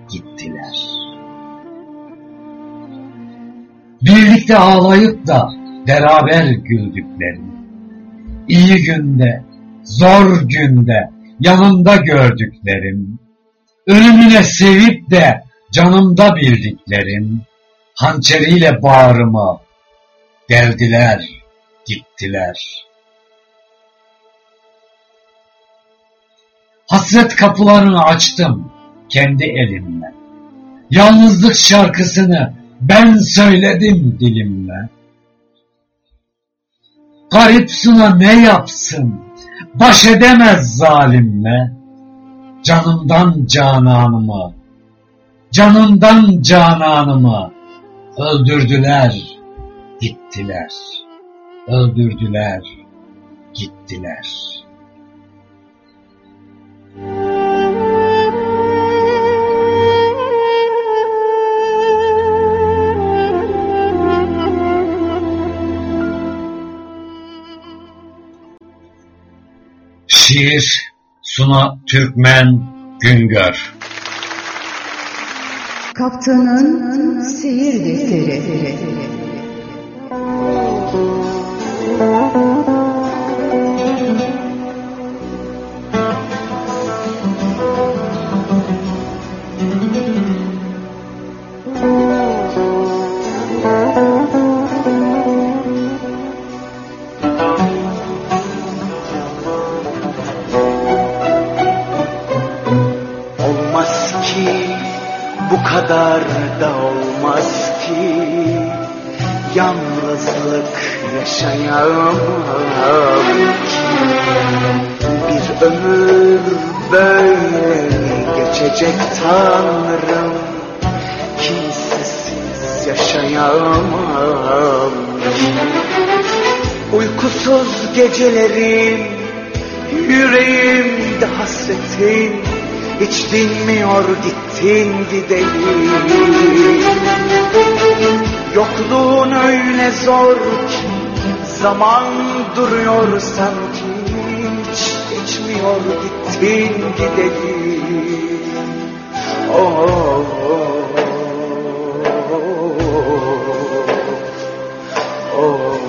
gittiler. Birlikte ağlayıp da beraber güldüklerim, iyi günde, zor günde yanımda gördüklerim, ölümüne sevip de canımda bildiklerim, hançeriyle bağrıma geldiler, gittiler. Hasret kapılarını açtım kendi elimle. Yalnızlık şarkısını ben söyledim dilimle. Garip suna ne yapsın, baş edemez zalimle. Canımdan cananımı, canımdan cananımı öldürdüler, gittiler. Öldürdüler, gittiler. Şiir Suna Türkmen Güngör. Kaptanın Seyir Defteri. Bu kadar da olmaz ki yalnızlık yaşayamam ki. Bir ömür böyle geçecek Tanrım, kimsesiz yaşayamam ki. Uykusuz gecelerim, yüreğimde hasretin, hiç dinmiyor gittin gideli. Yokluğun öyle zor ki zaman duruyor sanki, hiç geçmiyor gittin gideli. Oh, oh, oh, oh.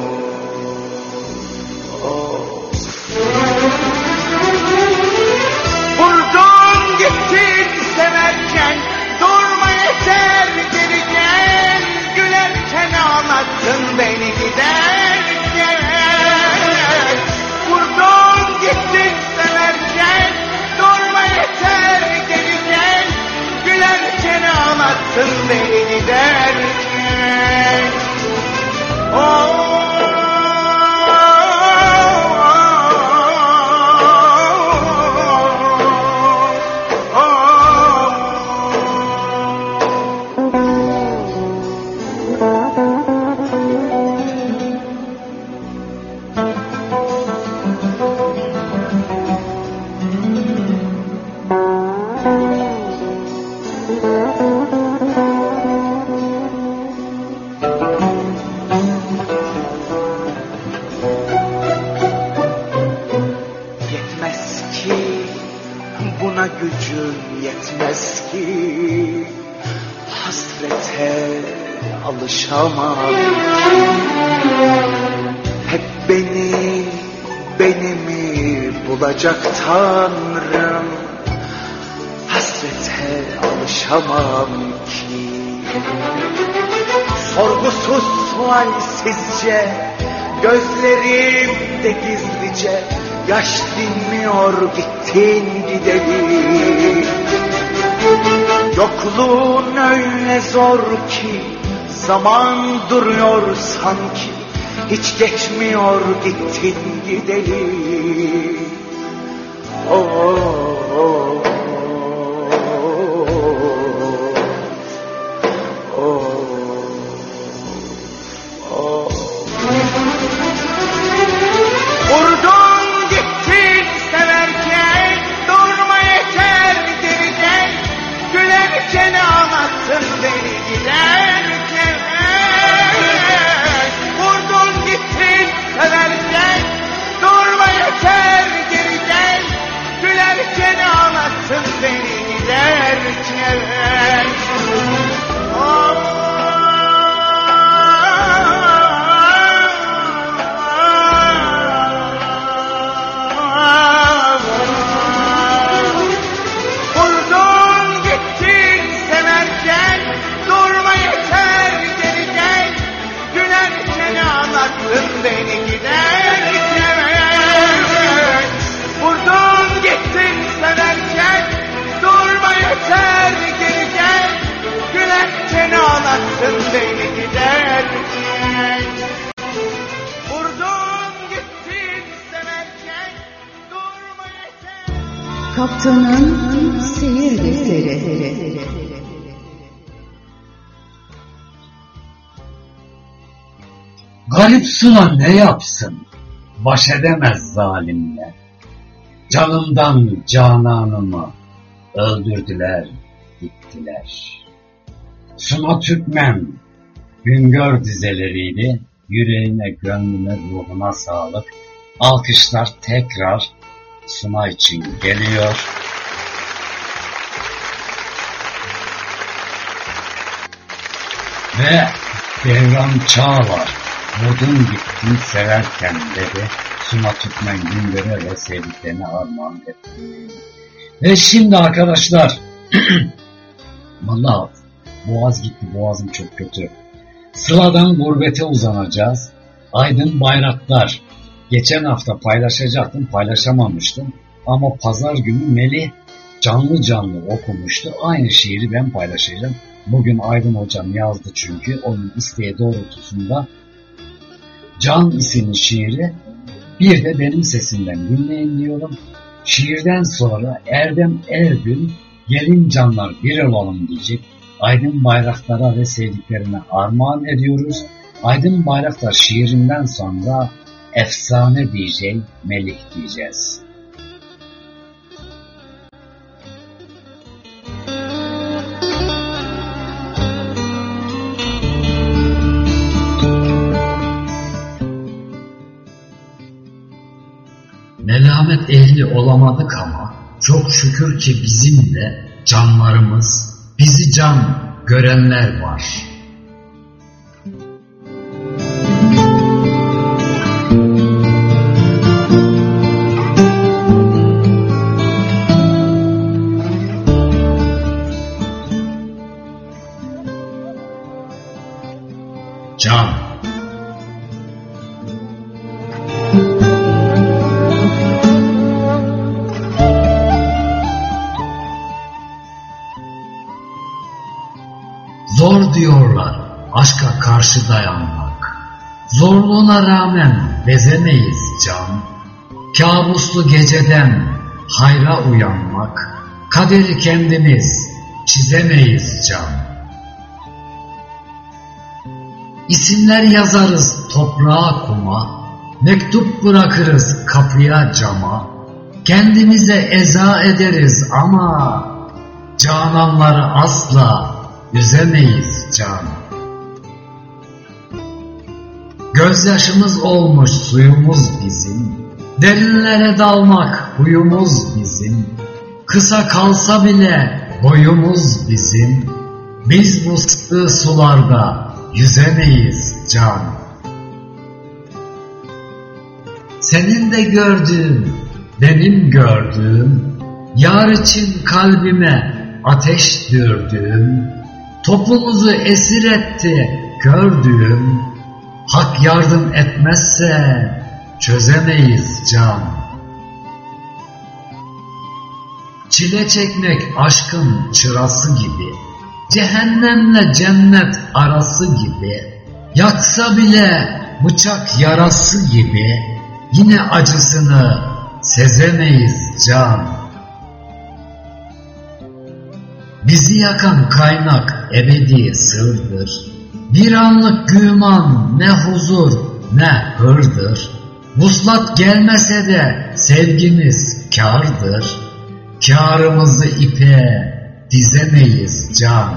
Severken durma yeter, geri gel. Gülerken ağlattın beni giderken. Vurdun gittin severken durma yeter, geri gel. Gülerken ağlattın beni giderken. Oh. Gücüm yetmez ki hasrete alışamam. Hep benimi bulacak Tanrım, hasrete alışamam ki. Sorgusuz sualsizce gözlerimde gizlice yaş dinmiyor gittin gideli. Yokluğun öyle zor ki zaman duruyor sanki, hiç geçmiyor gittin gideli. Oh, oh, oh. Severken durma yeter, geri gel. Gülerken Kaptanın Seyir Defteri. Garip Suna ne yapsın? Baş edemez zalimle. Canımdan cananımı öldürdüler, gittiler. Suna Türkmen, Güngör dizeleriydi. Yüreğine, gönlüne, ruhuna sağlık. Alkışlar tekrar Suna için geliyor. Ve Devran Çağlar, vurdun gittin severken dedi. Suna Türkmen Güngör'e ve sevdiklerine armağan etti. Ve şimdi arkadaşlar, vallahi boğaz gitti, boğazım çok kötü. Sıla'dan gurbete uzanacağız. Aydın Bayraktar. Geçen hafta paylaşacaktım, paylaşamamıştım. Ama pazar günü Melih canlı okumuştu. Aynı şiiri ben paylaşacağım. Bugün Aydın hocam yazdı çünkü. Onun isteği doğrultusunda Can isimli şiiri bir de benim sesimden dinleyin diyorum. Şiirden sonra Erdem Ergün gelin canlar bir olalım diyecek. Aydın Bayraktar'a ve sevdiklerine armağan ediyoruz. Aydın Bayraktar şiirinden sonra efsane DJ Melih diyeceğiz. Melamet ehli olamadık ama çok şükür ki bizim de canlarımız, bizi can görenler var. Can. Zor diyorlar aşka karşı dayanmak. Zorluğuna rağmen bezemeyiz can. Kabuslu geceden hayra uyanmak. Kaderi kendimiz çizemeyiz can. İsimler yazarız toprağa kuma. Mektup bırakırız kapıya cama. Kendimize eza ederiz ama cananları asla üzemeyiz can. Gözyaşımız olmuş suyumuz bizim. Derinlere dalmak huyumuz bizim. Kısa kalsa bile boyumuz bizim. Biz bu sıkı sularda yüzemeyiz can. Senin de gördüğün, benim gördüğüm, yar için kalbime ateş dürdüğüm, topumuzu esir etti gördüğüm, hak yardım etmezse çözemeyiz can. Çile çekmek aşkın çırası gibi, cehennemle cennet arası gibi, yaksa bile bıçak yarası gibi, yine acısını sezemeyiz can. Bizi yakan kaynak ebedi sırdır. Bir anlık güman ne huzur ne hırdır. Vuslat gelmese de sevgimiz kârdır. Kârımızı ipe dizemeyiz can.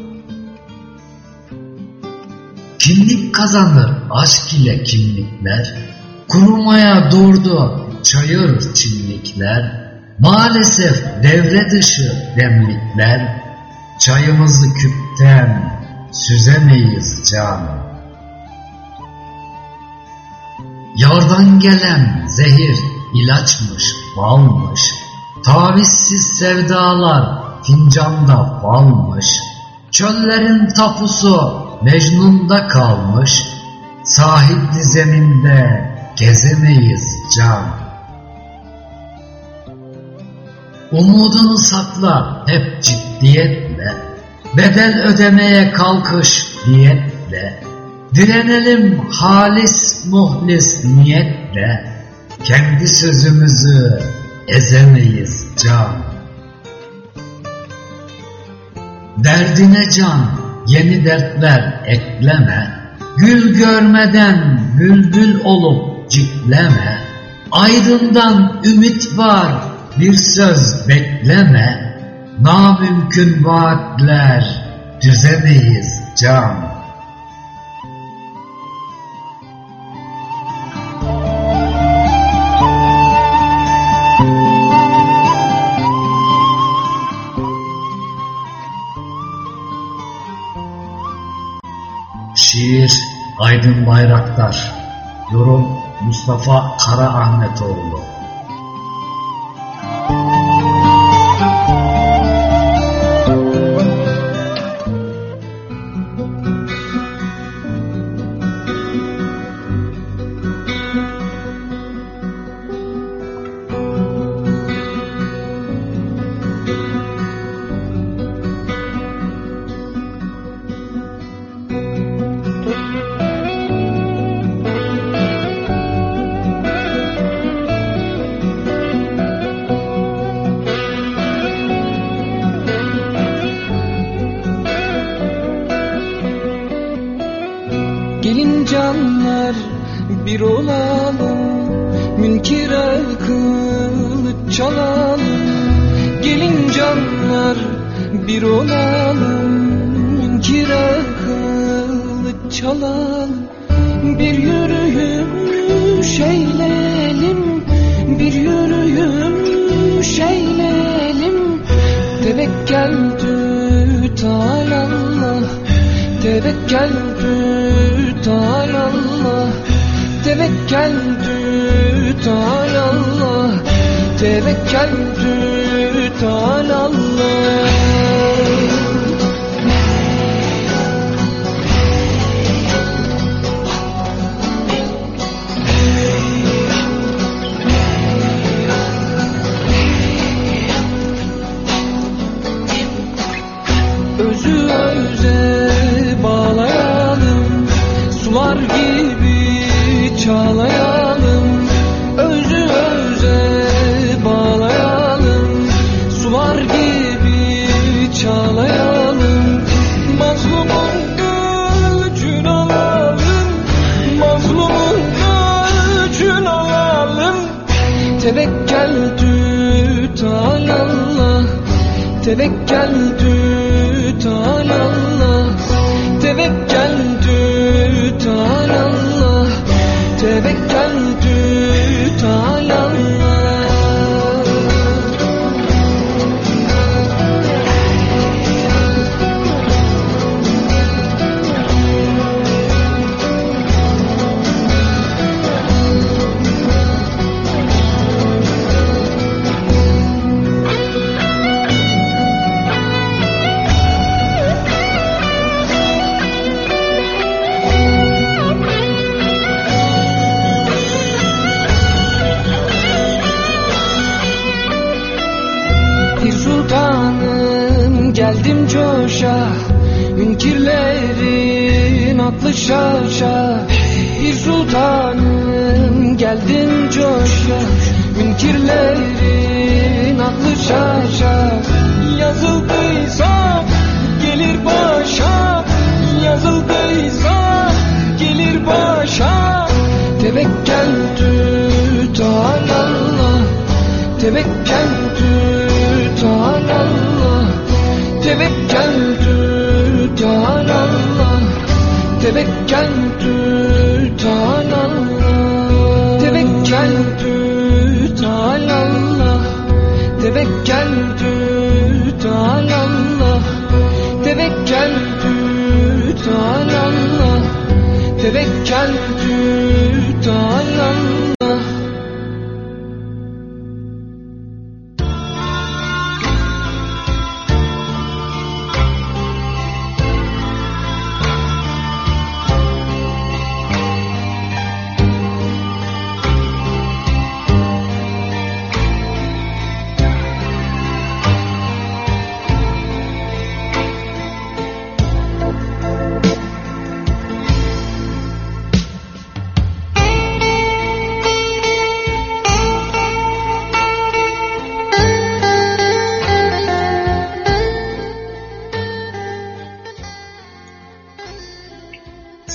Kimlik kazanır aşk ile kimlikler. Kurumaya durdu çayır çimlikler. Maalesef devre dışı demlikler. Çayımızı küpten süzemeyiz can. Yardan gelen zehir ilaçmış, balmış. Tavizsiz sevdalar fincanda falmış. Çöllerin tapusu Mecnun'da kalmış. Sahipli zeminde gezemeyiz can. Umudunu sakla hep ciddiyetle. Bedel ödemeye kalkış diyetle. Direnelim halis muhlis niyetle. Kendi sözümüzü ezemeyiz can. Derdine can, yeni dertler ekleme, gül görmeden bülbül olup cikleme, aydından ümit var, bir söz bekleme, namümkün vaatler düzemeyiz can. Şiir Aydın Bayraktar, yorum Mustafa Karaahmetoğlu. Gelin canlar bir olalım, münkire kılıç çalalım. Gelin canlar bir olalım, münkire kılıç çalalım. Bir yürüyüş eyleyelim, bir yürüyüş eyleyelim. Tevekkeltü ta'alallah, tevekkeltü ta'alallah, tevekkeltü ta'alallah, tevekkeltü ta'alallah. Özü öze bağlayalım, sular gibi çağlayalım. Özü öze bağlayalım, sular gibi çağlayalım. Mazlumun gücünü alalım, mazlumun gücünü alalım. Tevekkeltü ta'alallah, tevekkeltü ta'alallah, tevekkeltü ta'alallah, tevekkeltü ta'alallah. Bir sultanım geldim coşa, münkirlerin aklı şaşa. Bir sultanım geldim coşa, münkirlerin aklı şaşa. Yazıldıysa gelir başa, yazıldıysa gelir başa. Tevekkeltü ta'alallah, tevekkeltü ta'alallah, tevekkeltü ta'alallah, tevekkeltü ta'alallah, tevekkeltü ta'alallah, tevekkeltü ta'alallah, tevekkeltü ta'alallah, tevekkeltü ta'alallah.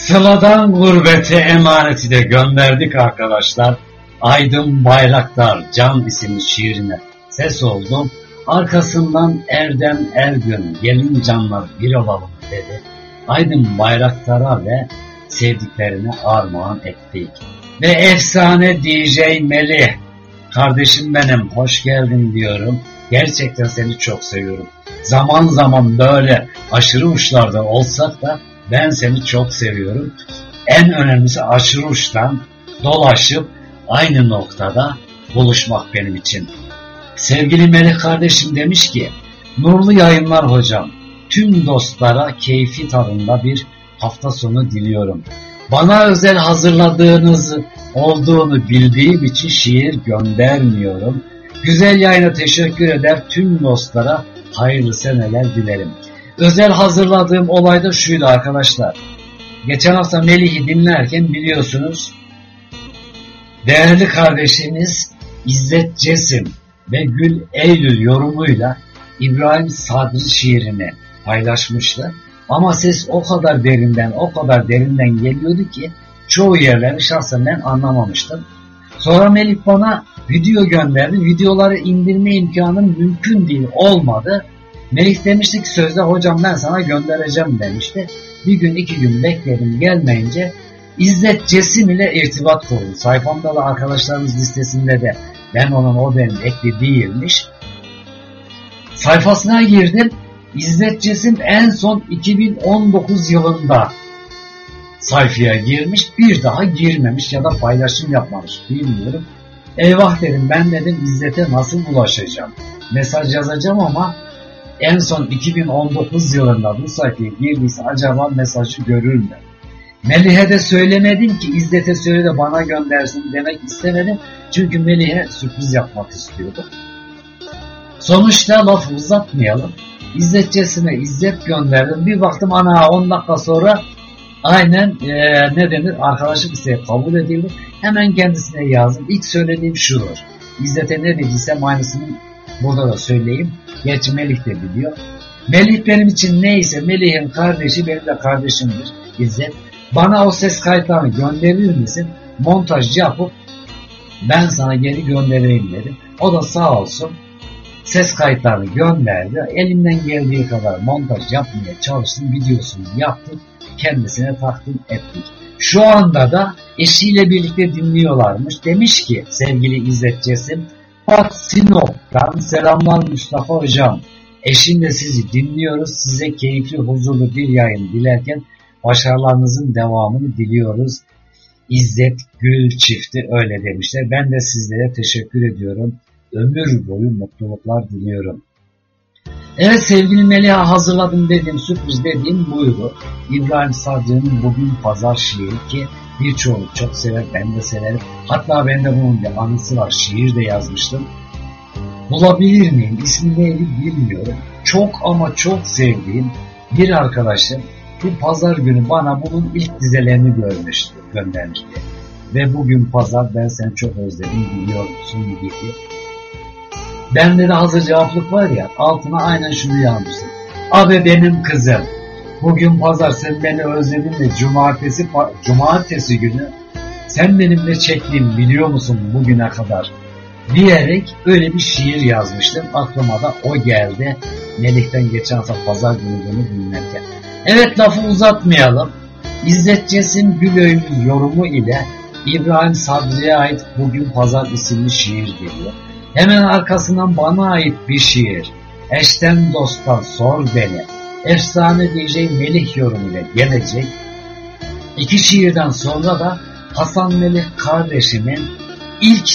Sıladan gurbete emaneti de gönderdik arkadaşlar. Aydın Bayraktar Can isimli şiirine ses oldum. Arkasından Erdem Ergün gelin canlar bir olalım dedi. Aydın Bayraktar'a ve sevdiklerine armağan ettik. Ve efsane DJ Melih, kardeşim benim hoş geldin diyorum. Gerçekten seni çok seviyorum. Zaman zaman böyle aşırı uçlarda olsak da ben seni çok seviyorum. En önemlisi aşırı uçtan dolaşıp aynı noktada buluşmak benim için. Sevgili Melih kardeşim demiş ki, nurlu yayınlar hocam. Tüm dostlara keyfi tadında bir hafta sonu diliyorum. Bana özel hazırladığınız olduğunu bildiğim için şiir göndermiyorum. Güzel yayına teşekkür eder, tüm dostlara hayırlı seneler dilerim. Özel hazırladığım olay da şuydu arkadaşlar. Geçen hafta Melih'i dinlerken biliyorsunuz değerli kardeşimiz İzzet Cesim ve Gül Eylül yorumuyla İbrahim Sadri şiirini paylaşmıştı. Ama ses o kadar derinden geliyordu ki çoğu yerleri şahsen ben anlamamıştım. Sonra Melih bana video gönderdi. Videoları indirme imkanım mümkün değil, olmadı. Melih demişti ki sözde hocam ben sana göndereceğim demişti. Bir gün 2 gün bekledim, gelmeyince İzzet Cesim ile irtibat kurdu. Sayfamda da arkadaşlarımız listesinde de ben o benim ekli değilmiş. Sayfasına girdim. İzzet Cesim en son 2019 yılında sayfaya girmiş, bir daha girmemiş ya da paylaşım yapmamış, bilmiyorum. Eyvah dedim, ben dedim İzzet'e nasıl ulaşacağım? Mesaj yazacağım ama en son 2019 yılında bu sayfaya girdiyse acaba mesajı görür mü? Melih'e de söylemedim ki İzzet'e söyle de bana göndersin demek istemedim. Çünkü Melih'e sürpriz yapmak istiyordum. Sonuçta lafı uzatmayalım. İzzet Cesim'e İzzet gönderdim. Bir baktım ana 10 dakika sonra aynen arkadaşlık isteği kabul edildi. Hemen kendisine yazdım. İlk söylediğim şudur. İzzet'e ne dediysem aynısını burada da söyleyeyim. Gerçi Melih de biliyor. Melih benim için neyse, Melih'in kardeşi benim de kardeşimdir İzzet. Bana o ses kayıtlarını gönderir misin? Montaj yapıp ben sana geri göndereyim dedim. O da sağ olsun ses kayıtlarını gönderdi. Elimden geldiği kadar montaj yapmaya çalıştım. Videosunu yaptım. Kendisine takdim ettik. Şu anda da eşiyle birlikte dinliyorlarmış. Demiş ki sevgili İzzet Cesim, Sinop'tan selamlar Mustafa Hocam. Eşimle sizi dinliyoruz. Size keyifli, huzurlu bir yayın dilerken başarılarınızın devamını diliyoruz. İzzet Gül çifti öyle demişler. Ben de sizlere teşekkür ediyorum. Ömür boyu mutluluklar diliyorum. Evet sevgili Melih'e hazırladım dediğim, sürpriz dediğim buydu. İbrahim Sadri'nin Bugün Pazar şiiri ki birçoğu çok sever, ben de severim. Hatta bende bunun bir anısı var, şiir de yazmıştım. Bulabilir miyim? İsmi neydi bilmiyorum. Çok ama çok sevdiğim bir arkadaşım bu pazar günü bana bunun ilk dizelerini göndermişti. Ve bugün pazar ben seni çok özledim biliyor musun gibi. Bende de hazır cevaplık var ya, altına aynen şunu yazmıştım. Abi benim kızım, bugün pazar sen beni özledin de cumartesi günü sen benimle çektiğim biliyor musun bugüne kadar diyerek öyle bir şiir yazmıştım. Aklıma da o geldi Melih'ten geçen hafta pazar günü bunu dinlerken. Evet, lafı uzatmayalım. İzzet Cesim Gülöğüm'ün yorumu ile İbrahim Sadri'ye ait Bugün Pazar isimli şiir geliyor. Hemen arkasından bana ait bir şiir. Eşten dosttan sor beni. Efsane DJ Melih yorumuyla gelecek. 2 şiirden sonra da Hasan Melih kardeşimin ilk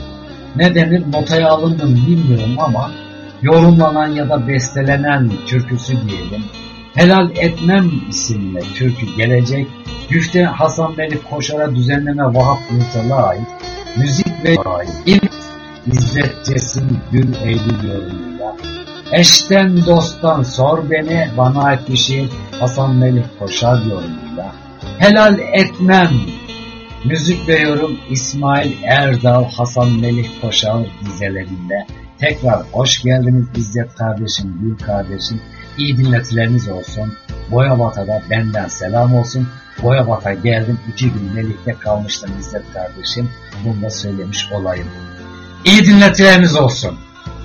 notaya alındığını bilmiyorum ama yorumlanan ya da bestelenen türküsü diyelim. Helal Etmem isimli türkü gelecek. Güfte Hasan Melih Koşar'a düzenleme Vahap Yurtal'a ait. Müzik ve ait. İzzet Cesim Gül Eylül yorumuyla. Eşten dosttan sor beni, bana ait bir şiir Hasan Melih Koşar yorumuyla. Helal Etmem. Müzik ve yorum İsmail Erdal, Hasan Melih Koşar dizelerinde. Tekrar hoş geldiniz İzzet kardeşim, Gül kardeşim. İyi dinletileriniz olsun. Boyabata'da benden selam olsun. Boyabat'a geldim, 2 gün birlikte kalmıştım İzzet kardeşim. Bunu da söylemiş olayım. İyi dinletileriniz olsun.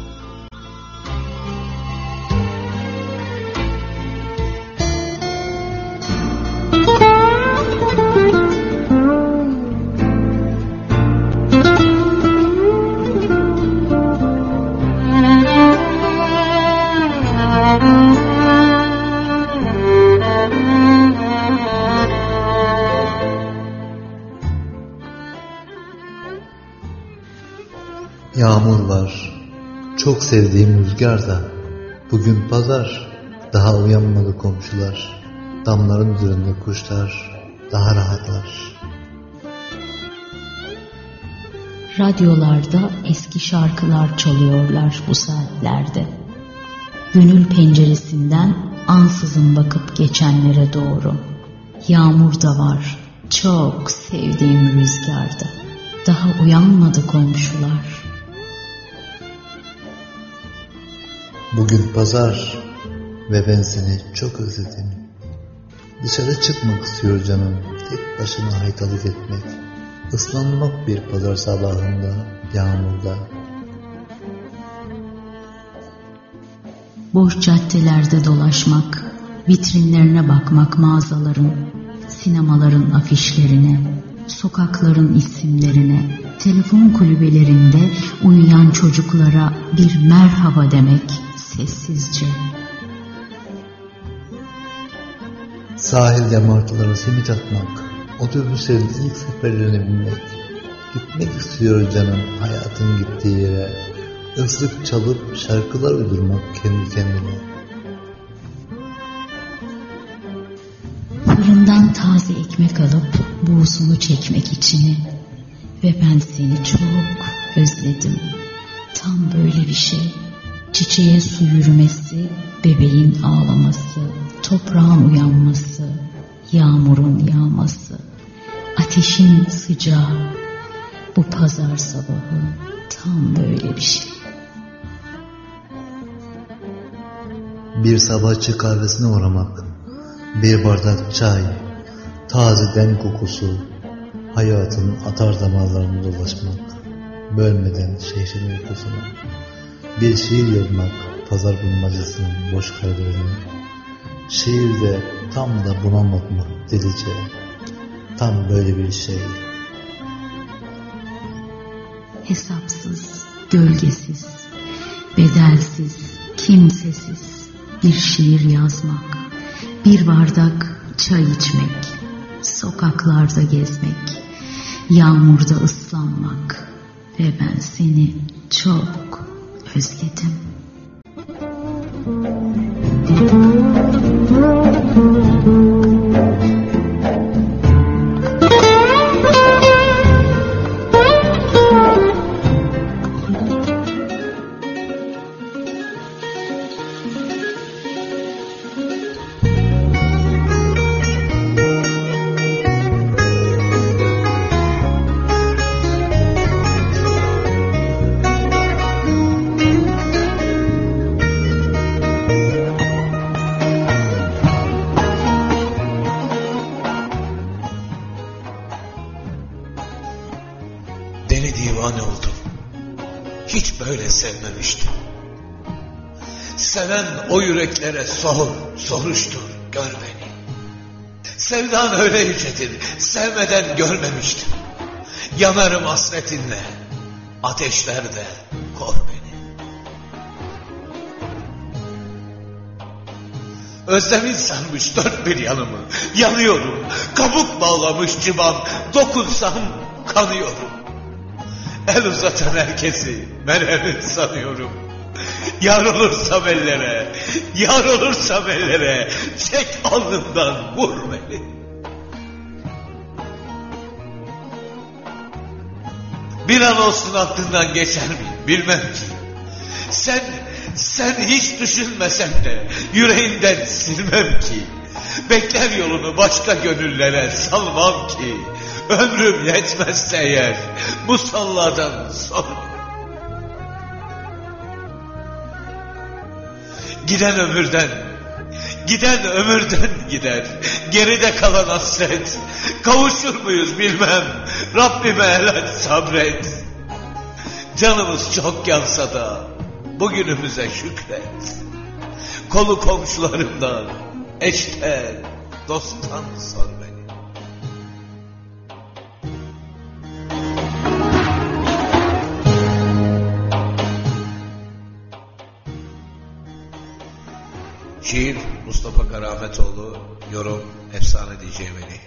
Yağmur var, çok sevdiğim rüzgar da. Bugün pazar, daha uyanmadı komşular. Damların üzerinde kuşlar daha rahatlar. Radyolarda eski şarkılar çalıyorlar bu saatlerde. Gönül penceresinden ansızın bakıp geçenlere doğru. Yağmur da var, çok sevdiğim rüzgarda. Daha uyanmadı komşular. Bugün pazar ve ben seni çok özledim. Dışarı çıkmak istiyor canım, tek başına haytalık etmek. Islanmak bir pazar sabahında, yağmurda. Boş caddelerde dolaşmak, vitrinlerine bakmak mağazaların, sinemaların afişlerine, sokakların isimlerine, telefon kulübelerinde uyuyan çocuklara bir merhaba demek sessizce. Sahilde martılara simit atmak, otobüslerin ilk seferlerine binmek. Gitmek istiyor canım hayatın gittiği yere. Islık çalıp şarkılar uydurmak kendi kendine. Fırından taze ekmek alıp buğusunu çekmek içine. Ve ben seni çok özledim. Tam böyle bir şey. Çiçeğe su yürümesi, bebeğin ağlaması, toprağın uyanması, yağmurun yağması, ateşin sıcağı. Bu pazar sabahı tam böyle bir şey. Bir sabahçı kahvesine uğramak, bir bardak çay, taze dem kokusu, hayatın atar damarlarını dolaşmak, bölmeden şehrin uykusuna, bir şiir yazmak, pazar bulmacasının boş kalbine, şiirde tam da buna bakmak delice, tam böyle bir şey. Hesapsız, gölgesiz, bedelsiz, kimsesiz bir şiir yazmak, bir bardak çay içmek, sokaklarda gezmek, yağmurda ıslanmak ve ben seni çok özledim. Deli divane oldum. Hiç böyle sevmemiştim. Seven o yüreklere soruştur, gör beni. Sevdan öyle yücedir, sevmeden görmemiştim. Yanarım hasretinle, ateşlerde kor beni. Özlemin sarmış dört bir yanımı, yanıyorum. Kabuk bağlamış civan, dokunsam kanıyorum. El uzatan herkesi merhemi sanıyorum. Yar olursam ellere, yar olursam ellere, çek alnımdan vur beni. Bir an olsun aklından geçer mi bilmem ki. Sen hiç düşünmesen de yüreğinden silmem ki. Bekler yolunu başka gönüllere salmam ki. Ömrüm yetmezse eğer musalladan sonra. Giden ömürden gider, geride kalan hasret. Kavuşur muyuz bilmem, Rabbime helal sabret. Canımız çok yansa da bugünümüze şükret. Kolu komşularımdan, eşten, dosttan sor beni. Şiir Mustafa Karahametoğlu, yorum Efsane DJ Melih.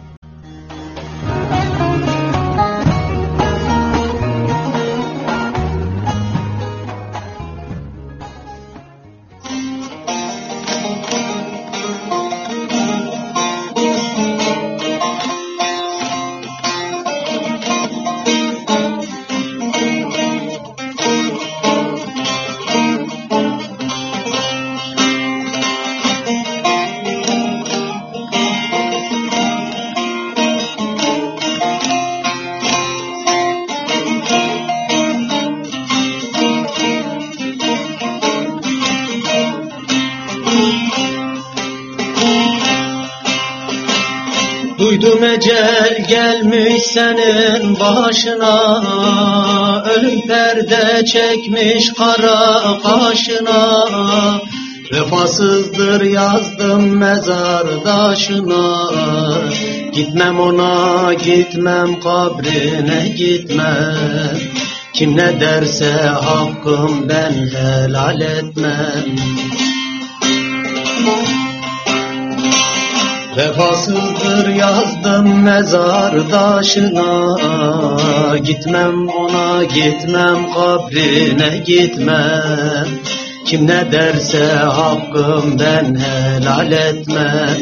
Duydum ecel gelmiş senin başına, ölüm perde çekmiş kara kaşına. Vefasızdır yazdım mezardaşına, gitmem ona gitmem kabrine gitmem. Kim ne derse hakkım ben helal etmem. Vefasızdır yazdım mezardaşına, gitmem ona gitmem kabrine gitmem. Kim ne derse hakkım ben helal etmem.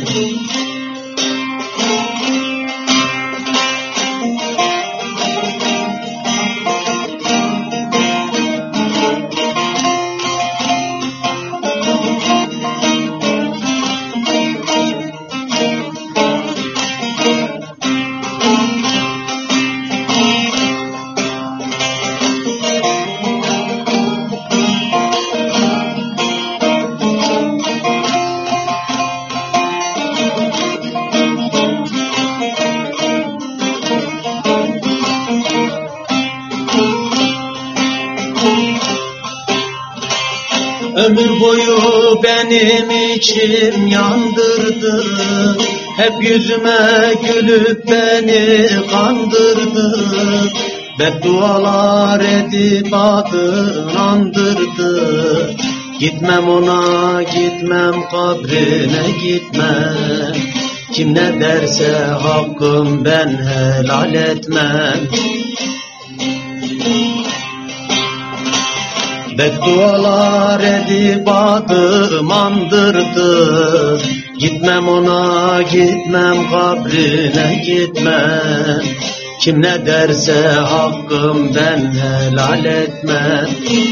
Ömür boyu benim içim yandırdı, hep yüzüme gülüp beni kandırdı. Beddualar edip adını andırdı. Gitmem ona gitmem kabrine gitmem. Kim ne derse hakkım ben helal etmem. Beddualar edip adım andırdı. Gitmem ona gitmem kabrine gitmem. Kim ne derse hakkım ben helal etmem.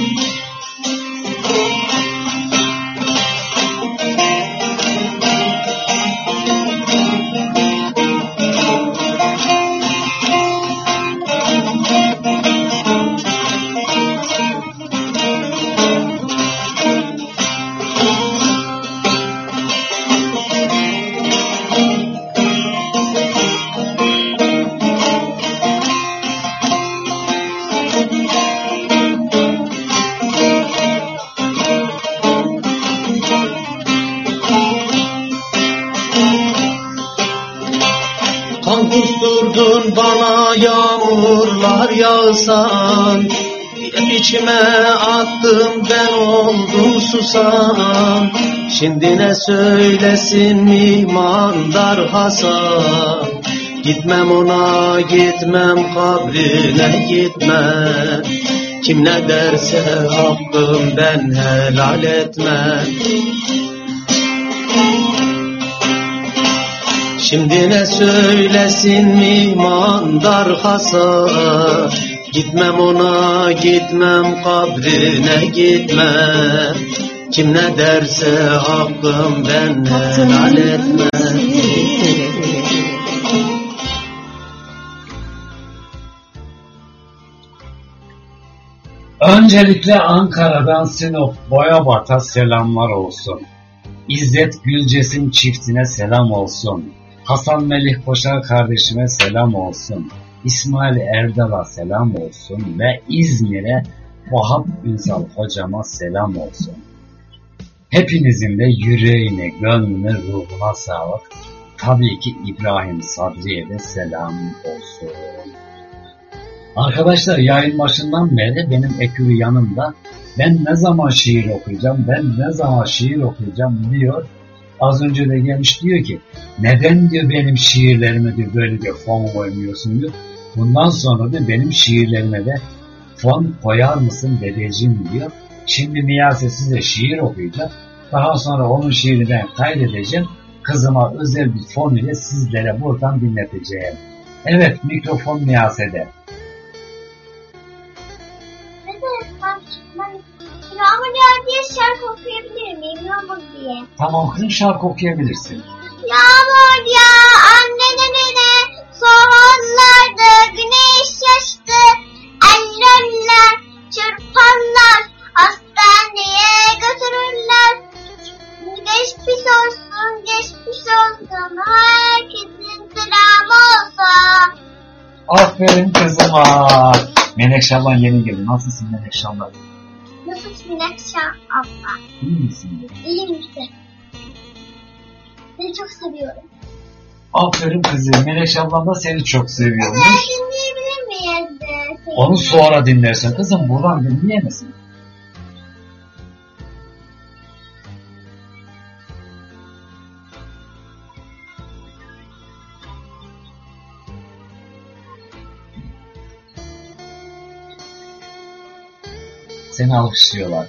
Kan kusturdun bana yağmurlar yağsan, içime attım ben oldum susan. Şimdi ne söylesin mihmandar Hasan. Gitmem ona gitmem kabrine gitmem. Kim ne derse hakkım ben helal etmem. Şimdi ne söylesin mihmandar Hasan. Gitmem ona gitmem kabrine gitmem. Kim ne derse hakkım ben helal etmem. Öncelikle Ankara'dan Sinop Boyabat'a selamlar olsun. İzzet Gülcesim çiftine selam olsun. Hasan Melih Koşar kardeşime selam olsun. İsmail Erdal'a selam olsun ve İzmir'e Vahap Ünsal hocama selam olsun. Hepinizin de yüreğine, gönlüne, ruhuna sağlık. Tabii ki İbrahim Sadri'ye de selam olsun. Arkadaşlar yayın başından beri benim ekürü yanımda. Ben ne zaman şiir okuyacağım diyor. Az önce de gelmiş diyor ki neden diyor benim şiirlerime de böyle diyor fon koymuyorsun diyor. Bundan sonra da benim şiirlerime de fon koyar mısın dedeciğim diyor. Şimdi Niyase size şiir okuyacak. Daha sonra onun şiirini ben kaydedeceğim. Kızıma özel bir fon ile sizlere buradan dinleteceğim. Evet, mikrofon Niyase'de. Yağmur diye şarkı okuyabilir miyim? Yağmur diye. Tamam kızım, şarkı okuyabilirsin. Yağmur ya annene soğanlarda güneş yaştı. Ellerler çırpanlar hastaneye götürürler. Geçmiş olsun herkesin selamı olsun. Aferin kızıma. Menekşe ablan yeni geldi. Nasılsın Menekşe abla? Nasılsın Menekşe abla? İyi misin? İyi misin? Seni çok seviyorum. Aferin kızım. Menekşe ablam da seni çok seviyormuş. Güzel dinleyebilir miyiz? Onu sonra dinlersin. Kızım buradan dinleyemezsin. Seni alkışlıyorlar.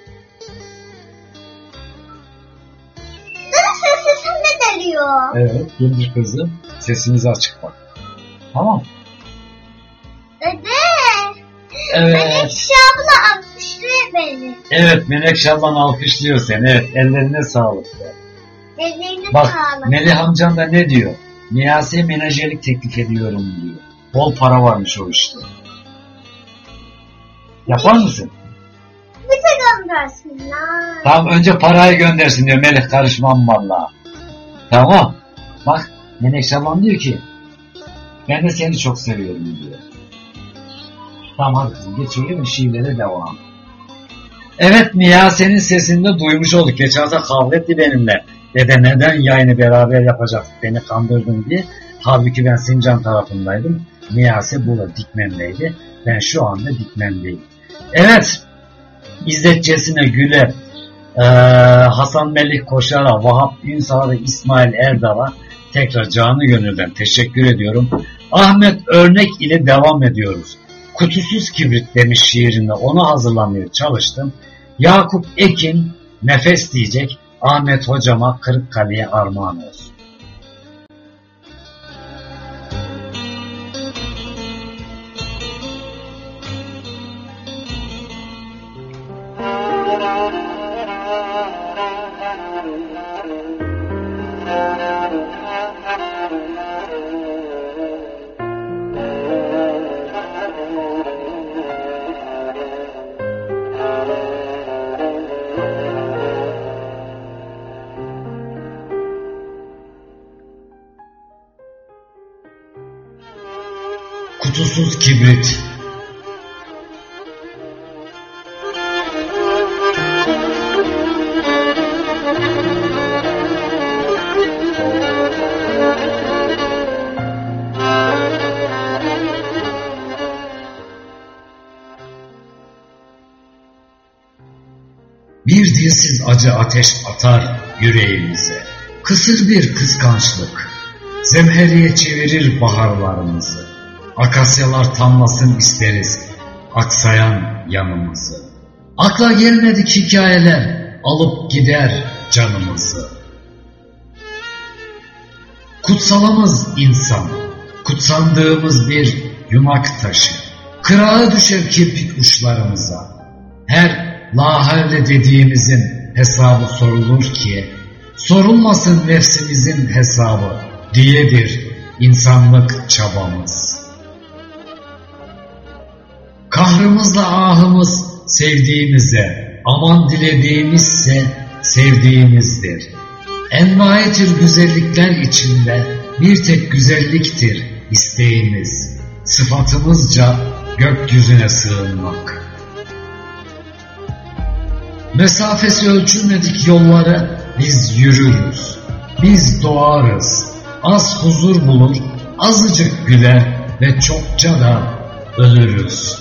Sesim ne deliyor? Evet, gelir kızım. Sesimizi açık bak. Tamam. Dede. Evet. Menekşe abla alkışlıyor beni. Evet, Menekşe ablan alkışlıyor seni. Evet, ellerine sağlık. Ellerine bak, sağlık. Melih amcan da ne diyor? Niyase'ye menajerlik teklif ediyorum diyor. Bol para varmış o işte. Yapar mısın? Bize göndersinler. Tamam, önce parayı göndersin diyor. Melih karışmam vallahi. Tamam. Bak Menekşe ablam diyor ki ben de seni çok seviyorum diyor. Tamam hadi kızım geçelim şiirlere devam. Evet, Niyase'nin sesini de duymuş olduk. Geçen hafta kavga etti benimle. Dede neden yayını beraber yapacaktık, beni kandırdın diye. Halbuki ben Sincan tarafındaydım. Niyase burada Dikmen'deydi. Ben şu anda Dikmen'deyim. Evet. İzzetçesine Gül'e, Hasan Melih Koşar'a, Vahap Ünsal'a ve İsmail Erdal'a tekrar canı gönülden teşekkür ediyorum. Ahmet Örnek ile devam ediyoruz. Kutusuz Kibrit demiş şiirinde, onu hazırlamaya çalıştım. Yakup Ekin nefes diyecek. Ahmet hocama Kırıkkale'ye armağan olsun. Kutusuz Kibrit. Bir dilsiz acı ateş atar yüreğimize. Kısır bir kıskançlık zemheriye çevirir baharlarımızı. Akasyalar tamlasın isteriz aksayan yanımızı. Akla gelmedik hikayeler alıp gider canımızı. Kutsalımız insan, kutsandığımız bir yumak taşı. Kırağı düşer kirpik uçlarımıza. Her lahavle dediğimizin hesabı sorulur ki, sorulmasın nefsimizin hesabı diyedir insanlık çabamız. Kahrımızla ahımız sevdiğimize, aman dilediğimizse sevdiğimizdir. Envai tür güzellikler içinde bir tek güzelliktir isteğimiz. Sıfatımızca gökyüzüne sığınmak. Mesafesi ölçülmedik yolları biz yürürüz. Biz doğarız. Az huzur bulur, azıcık güler ve çokça da ölürüz.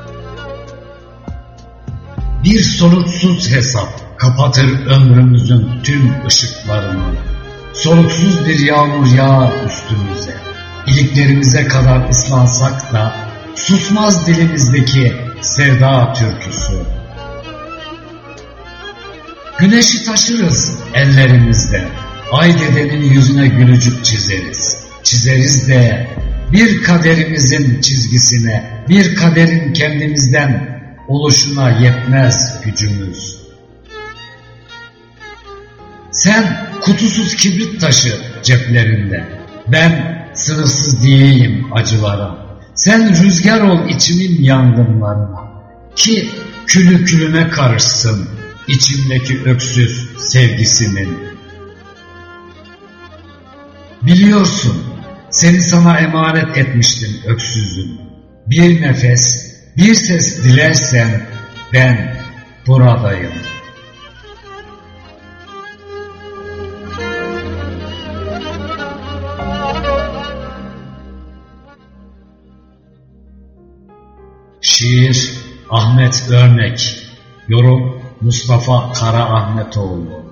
Bir sonuçsuz hesap kapatır ömrümüzün tüm ışıklarını. Soluksuz bir yağmur yağar üstümüze. İliklerimize kadar ıslansak da susmaz dilimizdeki sevda türküsü. Güneşi taşırız ellerimizde. Ay dedenin yüzüne gülücük çizeriz. Çizeriz de bir kaderimizin çizgisine, bir kaderin kendimizden oluşuna yetmez gücümüz. Sen kutusuz kibrit taşı ceplerinde. Ben sınırsız diyeyim acılara. Sen rüzgar ol içimin yangınlarına. Ki külü külüne karışsın içimdeki öksüz sevgisimin. Biliyorsun seni sana emanet etmiştim öksüzüm. Bir nefes, bir ses dilersen ben buradayım. Şiir Ahmet Örnek. Yorum Mustafa Karaahmetoğlu.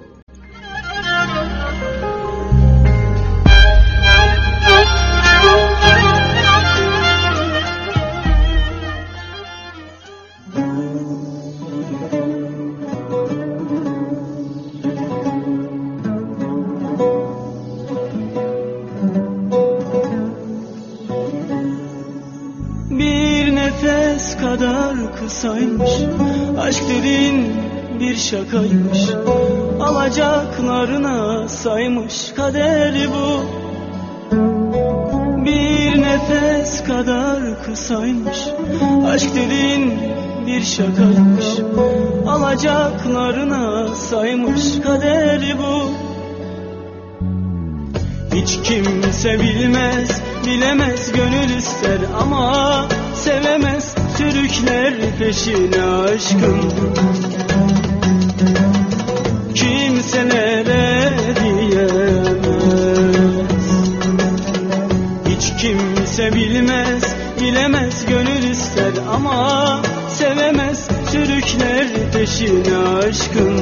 Bir nefes kadar kısaymış, aşk dediğin bir şakaymış. Alacaklarına saymış kaderi bu. Bir nefes kadar kısaymış, aşk dediğin bir şakaymış. Alacaklarına saymış kaderi bu. Hiç kimse bilmez, bilemez, gönül ister ama sevemez, sürükler peşine aşkın. Kimselere diyemez. Hiç kimse bilmez, bilemez, gönül ister ama sevemez, sürükler peşine aşkın.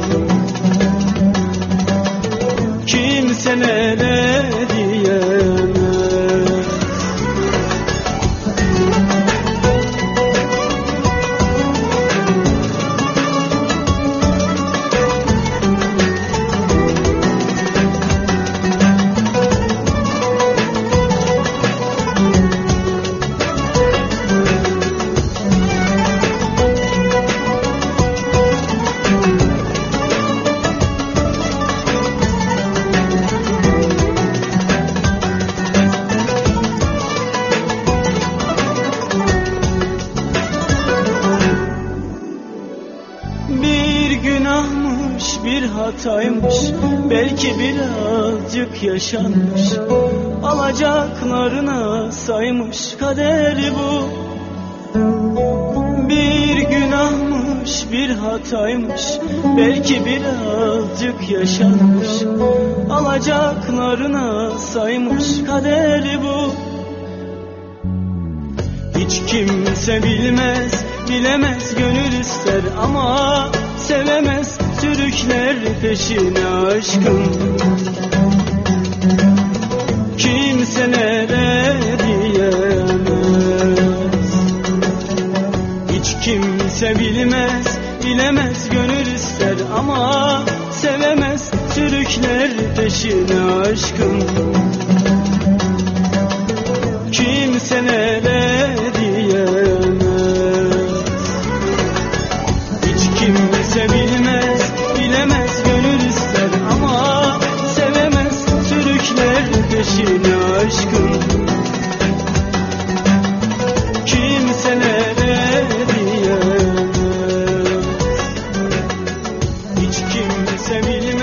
Kimselere diyemez. Bir hataymış, belki birazcık yaşanmış. Alacaklarına saymış kaderi bu. Bir günahmış, bir hataymış, belki birazcık yaşanmış. Alacaklarına saymış kaderi bu. Hiç kimse bilmez, bilemez, gönül ister ama sevemez, sürükler peşine aşkın. Kimselere diyemez. Hiç kimse bilmez, bilemez, gönül ister ama sevemez, sürükler peşine aşkın. Kimselere diyemez. Hiç kimse bilmez, bilemez, gönül ister ama sevemez, sürükler peşine aşkın. Kimselere diyemez. Hiç kimse bilmez.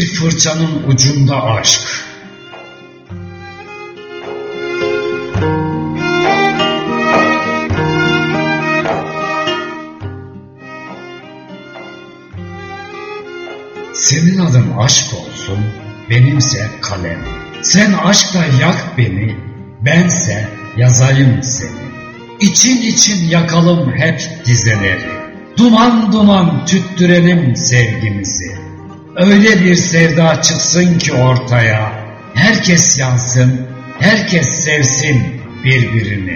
fırçanın ucunda aşk. Senin adın aşk olsun, benimse kalem. Sen aşkla yak beni, bense yazayım seni. İçin için yakalım hep dizeleri. Duman duman tüttürelim sevgimizi. Öyle bir sevda çıksın ki ortaya. Herkes yansın, herkes sevsin birbirini.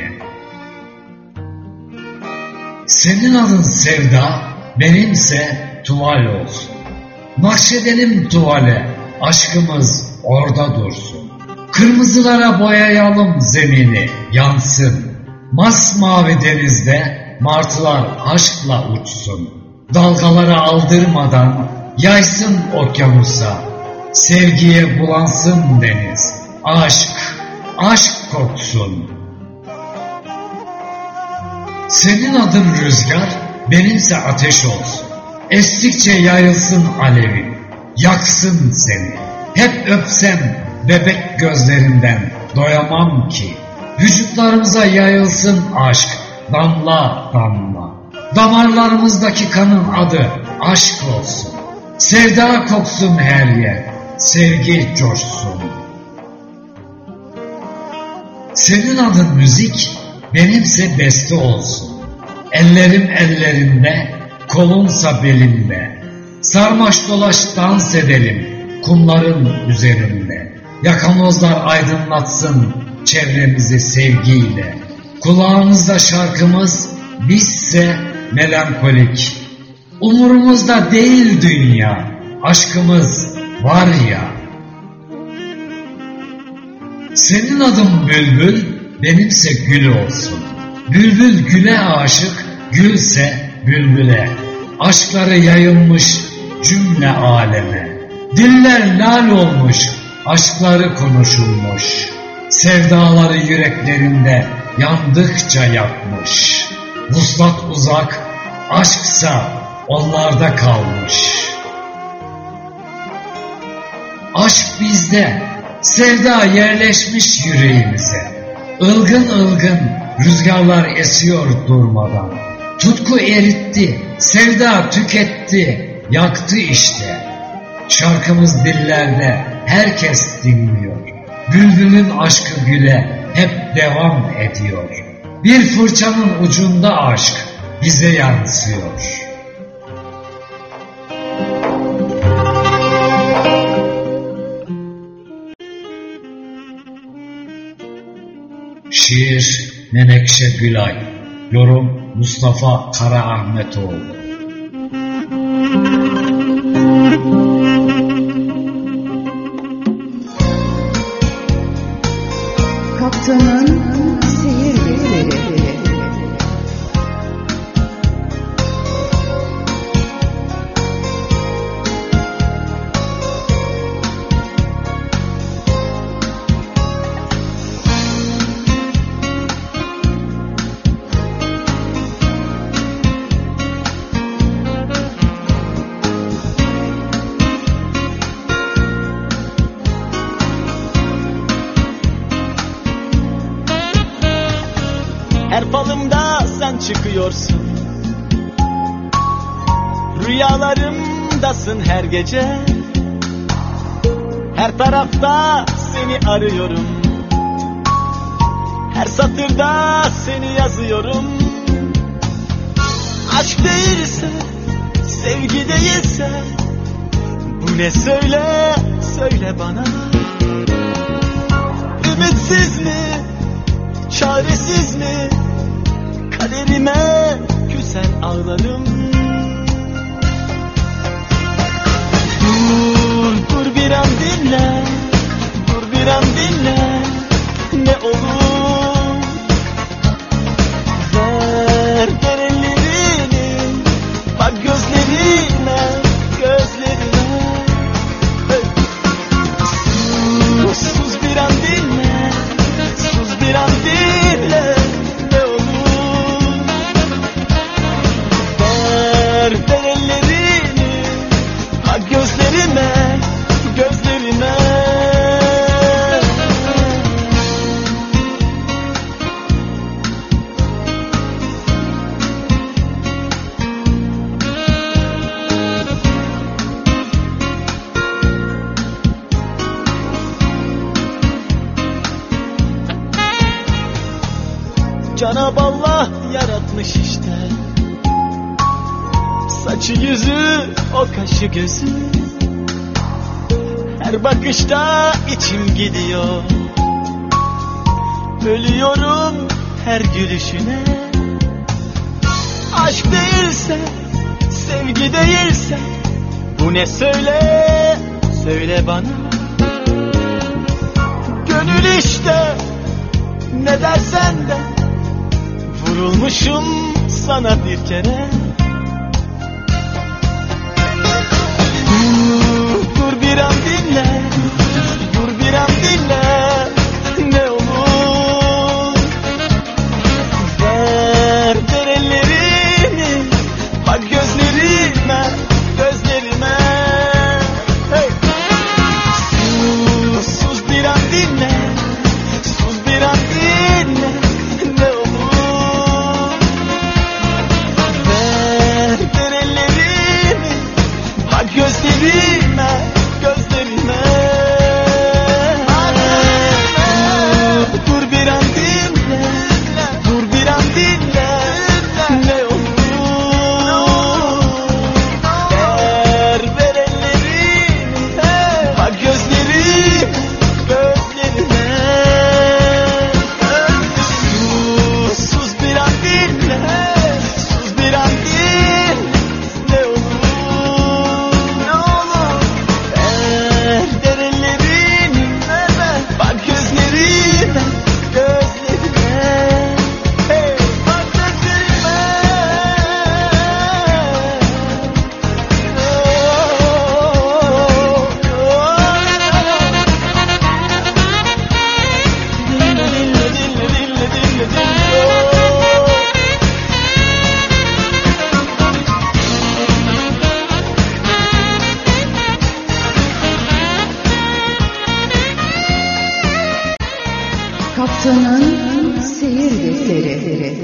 Senin adın sevda, benimse tuval olsun. Nakşedelim tuvale, aşkımız orada dursun. Kırmızılara boyayalım zemini, yansın. Masmavi denizde martılar aşkla uçsun. Dalgalara aldırmadan yaysın okyanusa. Sevgiye bulansın deniz. Aşk, aşk koksun. Senin adın rüzgar, benimse ateş olsun. Estikçe yayılsın alevin, yaksın seni. Hep öpsem bebek gözlerinden doyamam ki. Vücutlarımıza yayılsın aşk, damla damla. Damarlarımızdaki kanın adı aşk olsun. Sevda koksun her yer, sevgi coşsun. Senin adın müzik, benimse beste olsun. Ellerim ellerinde, kolunsa belimde. Sarmaş dolaş dans edelim kumların üzerinde. Yakamozlar aydınlatsın çevremizi sevgiyle. Kulağımızda şarkımız bizse melankolik. Umurumuzda değil dünya, aşkımız var ya. Senin adın bülbül, benimse gül olsun. Bülbül güle aşık, gülse bülbüle. Aşkları yayılmış cümle aleme. Diller lal olmuş, aşkları konuşulmuş. Sevdaları yüreklerinde yandıkça yakmış. Vuslat uzak, aşksa onlarda kalmış. Aşk bizde, sevda yerleşmiş yüreğimize. Ilgın ılgın rüzgarlar esiyor durmadan. Tutku eritti, sevda tüketti, yaktı işte. Şarkımız dillerde, herkes dinliyor. Bülbülün aşkı güle hep devam ediyor. Bir fırçanın ucunda aşk bize yansıyor. Şiir Menekşe Gülay. Yorum Mustafa Karaahmetoğlu. Kaptanın seyir defteri. Her falımda sen çıkıyorsun. Rüyalarımdasın her gece. Her tarafta seni arıyorum. Her satırda seni yazıyorum. Aşk değilse, sevgi değilse, bu ne söyle, söyle bana. Ümitsiz mi, çaresiz mi, kaderime küsen ağlarım. Dur bir an dinle, dur bir an dinle, ne olur. Ver ellerini, bak gözlerime, gözlerime. Sus bir an dinle, sus bir an dinle, ne olur. Ver ellerini, bak gözlerime, Cenab-ı Allah yaratmış işte. Saçı yüzü, o kaşı gözü, her bakışta içim gidiyor. Ölüyorum her gülüşüne. Aşk değilse, sevgi değilse, bu ne söyle, söyle bana. Gönül işte, ne dersen de, vurulmuşum sana bir kere. Dur bir an dinle, dur bir an dinle, ne olur. Ver ellerini, bak gözlerime, gözlerime. Hey. Sus bir an dinle, sus bir an dinle, ne olur. Ver ellerini, bak gözlerime, gözlerime. Dur bir an dinle, dur bir an dinle, ne olur. Ver ellerini, bak gözlerime, gözlerime. Sus bir an dinle, sus bir an dinle, ne olur. Ne olur. Ver ellerini, bak gözlerime, gözlerime. Hey, bak gözlerime. Dinle, dinle, dinle, dinle, dinle, dinle. Kaptanın seyir defteri.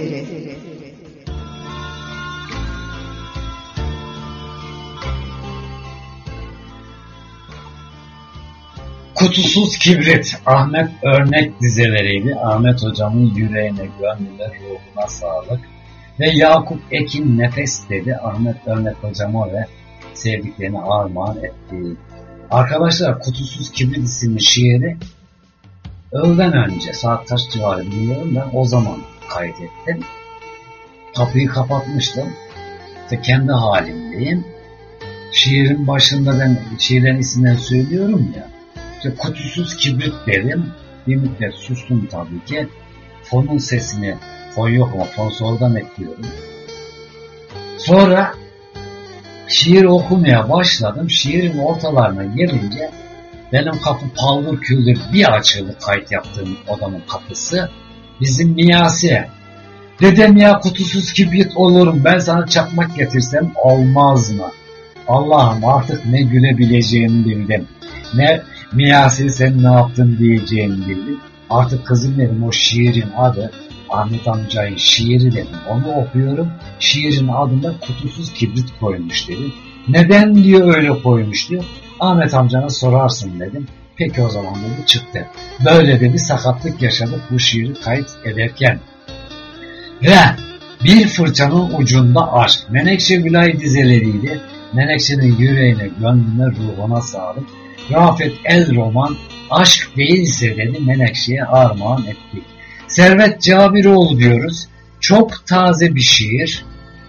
Kutusuz Kibrit, Ahmet Örnek dizeleriydi. Ahmet hocamın yüreğine, gönlüne, ruhuna sağlık. Ve Yakup Ekin Nefes dedi. Ahmet Örnek hocama ve sevdiklerini armağan etti. Arkadaşlar, Kutusuz Kibrit isimli şiiri öğleden önce, saat kaç civarı bilmiyorum, ben o zaman kaydettim. Kapıyı kapatmıştım. İşte kendi halimdeyim. Şiirin başında ben şiirin isimlerini söylüyorum ya. İşte Kutusuz Kibrit dedim. Bir müddet sustum tabii ki. Fonun sesini, fon yok ama fon sonradan ekliyorum. Sonra şiir okumaya başladım. Şiirin ortalarına gelince benim kapı paldır küldür bir açıldı, kayıt yaptığım odamın kapısı. Bizim Miyasi. Dedem ya kutusuz kibrit olurum, ben sana çakmak getirsem olmaz mı? Allah'ım, artık ne gülebileceğimi bildim. Ne Miyasi sen ne yaptın diyeceğimi bildim. Artık kızım dedim, o şiirin adı Ahmet amcayın şiiri dedim. Onu okuyorum. Şiirin adında Kutusuz Kibrit koymuş dedim. Neden diyor öyle koymuş diyor. Ahmet amcana sorarsın dedim. Peki o zaman dedi, çıktı. Böyle de bir sakatlık yaşadık bu şiiri kayıt ederken. Ve bir fırçanın ucunda aşk. Menekşe Gülay dizeleriydi. Menekşe'nin yüreğine, gönlüne, ruhuna sağlık. Rafet El Roman, aşk değilse dedi, Menekşe'ye armağan ettik. Servet Cabiroğlu diyoruz. Çok taze bir şiir.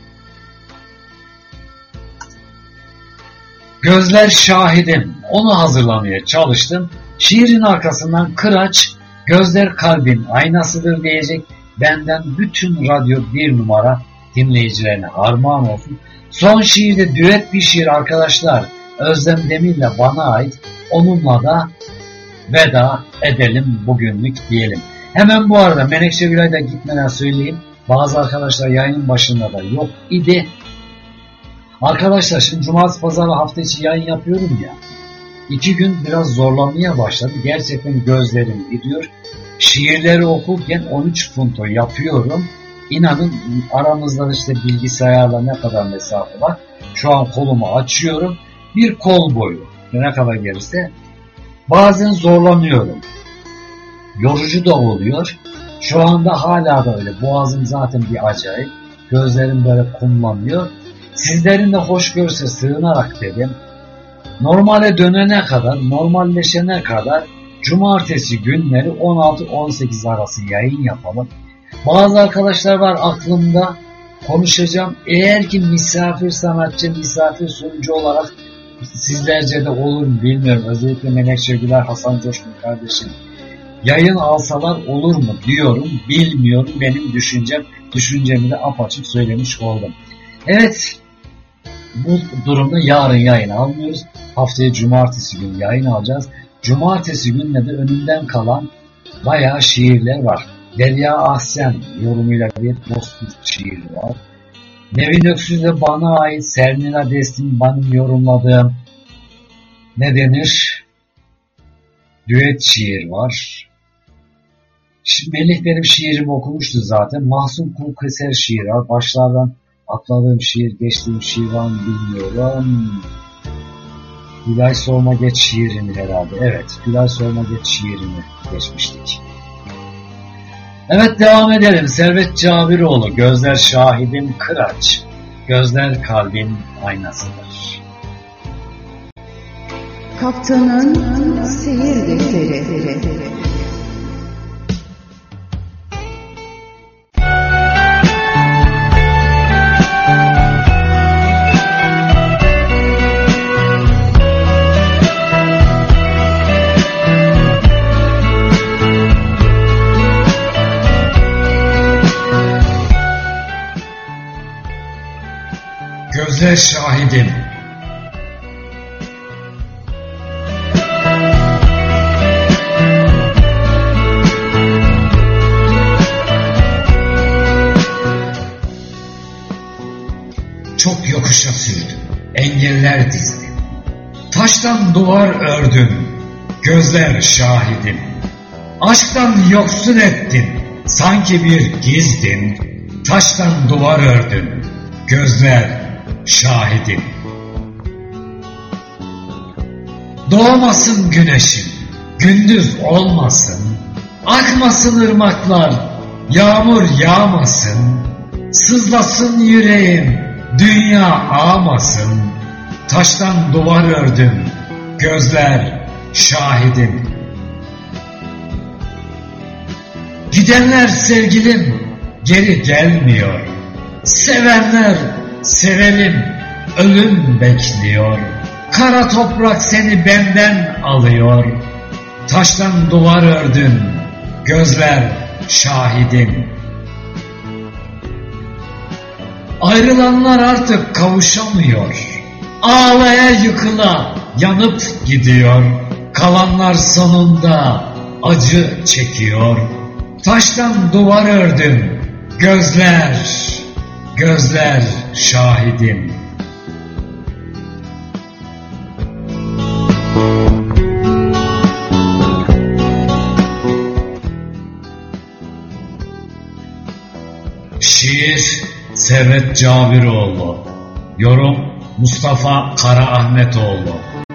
Gözler şahidim. Onu hazırlamaya çalıştım. Şiirin arkasından kıraç, gözler kalbin aynasıdır diyecek. Benden bütün radyo 1 numara dinleyicilerine armağan olsun. Son şiirde düet bir şiir arkadaşlar. Özlem Demir'le bana ait. Onunla da veda edelim bugünlük diyelim. Hemen bu arada Menekşe Gülay'da gitmeden söyleyeyim. Bazı arkadaşlar yayının başında da yok idi. Arkadaşlar şimdi cumartesi pazarı hafta içi yayın yapıyorum ya. 2 gün biraz zorlanmaya başladı. Gerçekten gözlerim gidiyor. Şiirleri okurken 13 punto yapıyorum. İnanın aramızda işte bilgisayarla ne kadar mesafe var. Şu an kolumu açıyorum. Bir kol boyu ne kadar gelirse. Bazen zorlanıyorum. Yorucu da oluyor. Şu anda hala da öyle. Boğazım zaten bir acayip. Gözlerim böyle kumlanıyor. Sizlerin de hoş görse sığınarak dedim. Normale dönene kadar, normalleşene kadar cumartesi günleri 16-18 arası yayın yapalım. Bazı arkadaşlar var aklımda, konuşacağım. Eğer ki misafir sanatçı, misafir sunucu olarak sizlerce de olur mu bilmiyorum. Özellikle Menekşe Güler, Hasan Coşkun kardeşim yayın alsalar olur mu diyorum. Bilmiyorum, benim düşüncemi de apaçık söylemiş oldum. Evet, bu durumda yarın yayın almıyoruz. Haftaya cumartesi günü yayın alacağız. Cumartesi gününe de önünden kalan bayağı şiirler var. Derya Ahsen yorumuyla bir Bozkurt şiiri var. Nevin Öksüz'le bana ait Sernila Destin benim yorumladığım ne denir? Düet şiir var. Melih benim şiirimi okumuştu zaten. Mahsun Kulkeser şiir var. Başlardan atladığım şiir, geçtiğim şiir var mı bilmiyorum. Gülay Sorma Geç şiirini herhalde. Evet, Gülay Sorma Geç şiirini geçmiştik. Evet, devam edelim. Servet Cabiroğlu, gözler şahidim kıraç, gözler kalbin aynasıdır. Kaptanın seyir defteri. Gözler şahidim. Çok yokuşa sürdüm, engeller dizdim. Taştan duvar ördüm, gözler şahidim. Aşktan yoksun ettin, sanki bir gizdin. Taştan duvar ördüm, gözler şahidim. Doğmasın güneşim, gündüz olmasın. Akmasın ırmaklar, yağmur yağmasın. Sızlasın yüreğim, dünya ağmasın. Taştan duvar ördüm, gözler şahidim. Gidenler sevgilim geri gelmiyor. Sevenler sevelim, ölüm bekliyor. Kara toprak seni benden alıyor. Taştan duvar ördüm, gözler şahidim. Ayrılanlar artık kavuşamıyor. Ağlaya yıkıla yanıp gidiyor. Kalanlar sonunda acı çekiyor. Taştan duvar ördüm, gözler şahidim. Şiir Servet Cabiroğlu. Yorum Mustafa Karaahmetoğlu.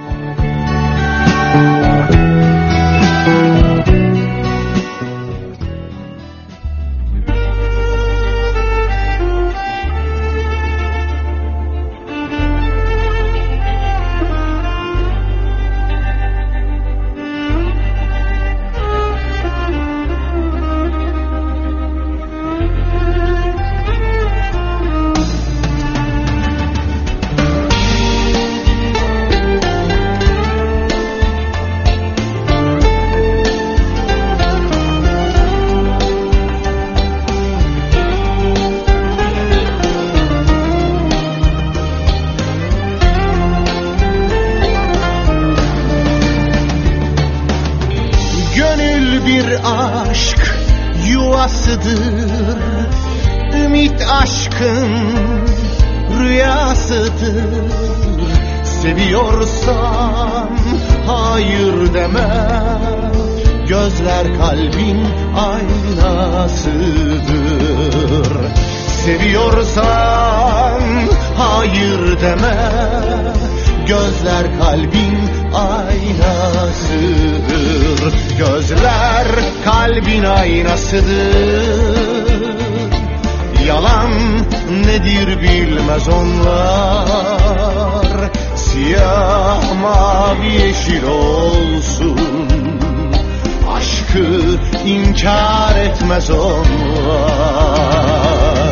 Ümit aşkın rüyasıdır. Seviyorsan hayır deme. Gözler kalbin aynasıdır. Seviyorsan hayır deme. Gözler kalbin aynasıdır. Gözler kalbin aynasıdır. Yalan nedir bilmez onlar. Siyah, mavi, yeşil olsun. Aşkı inkar etmez onlar.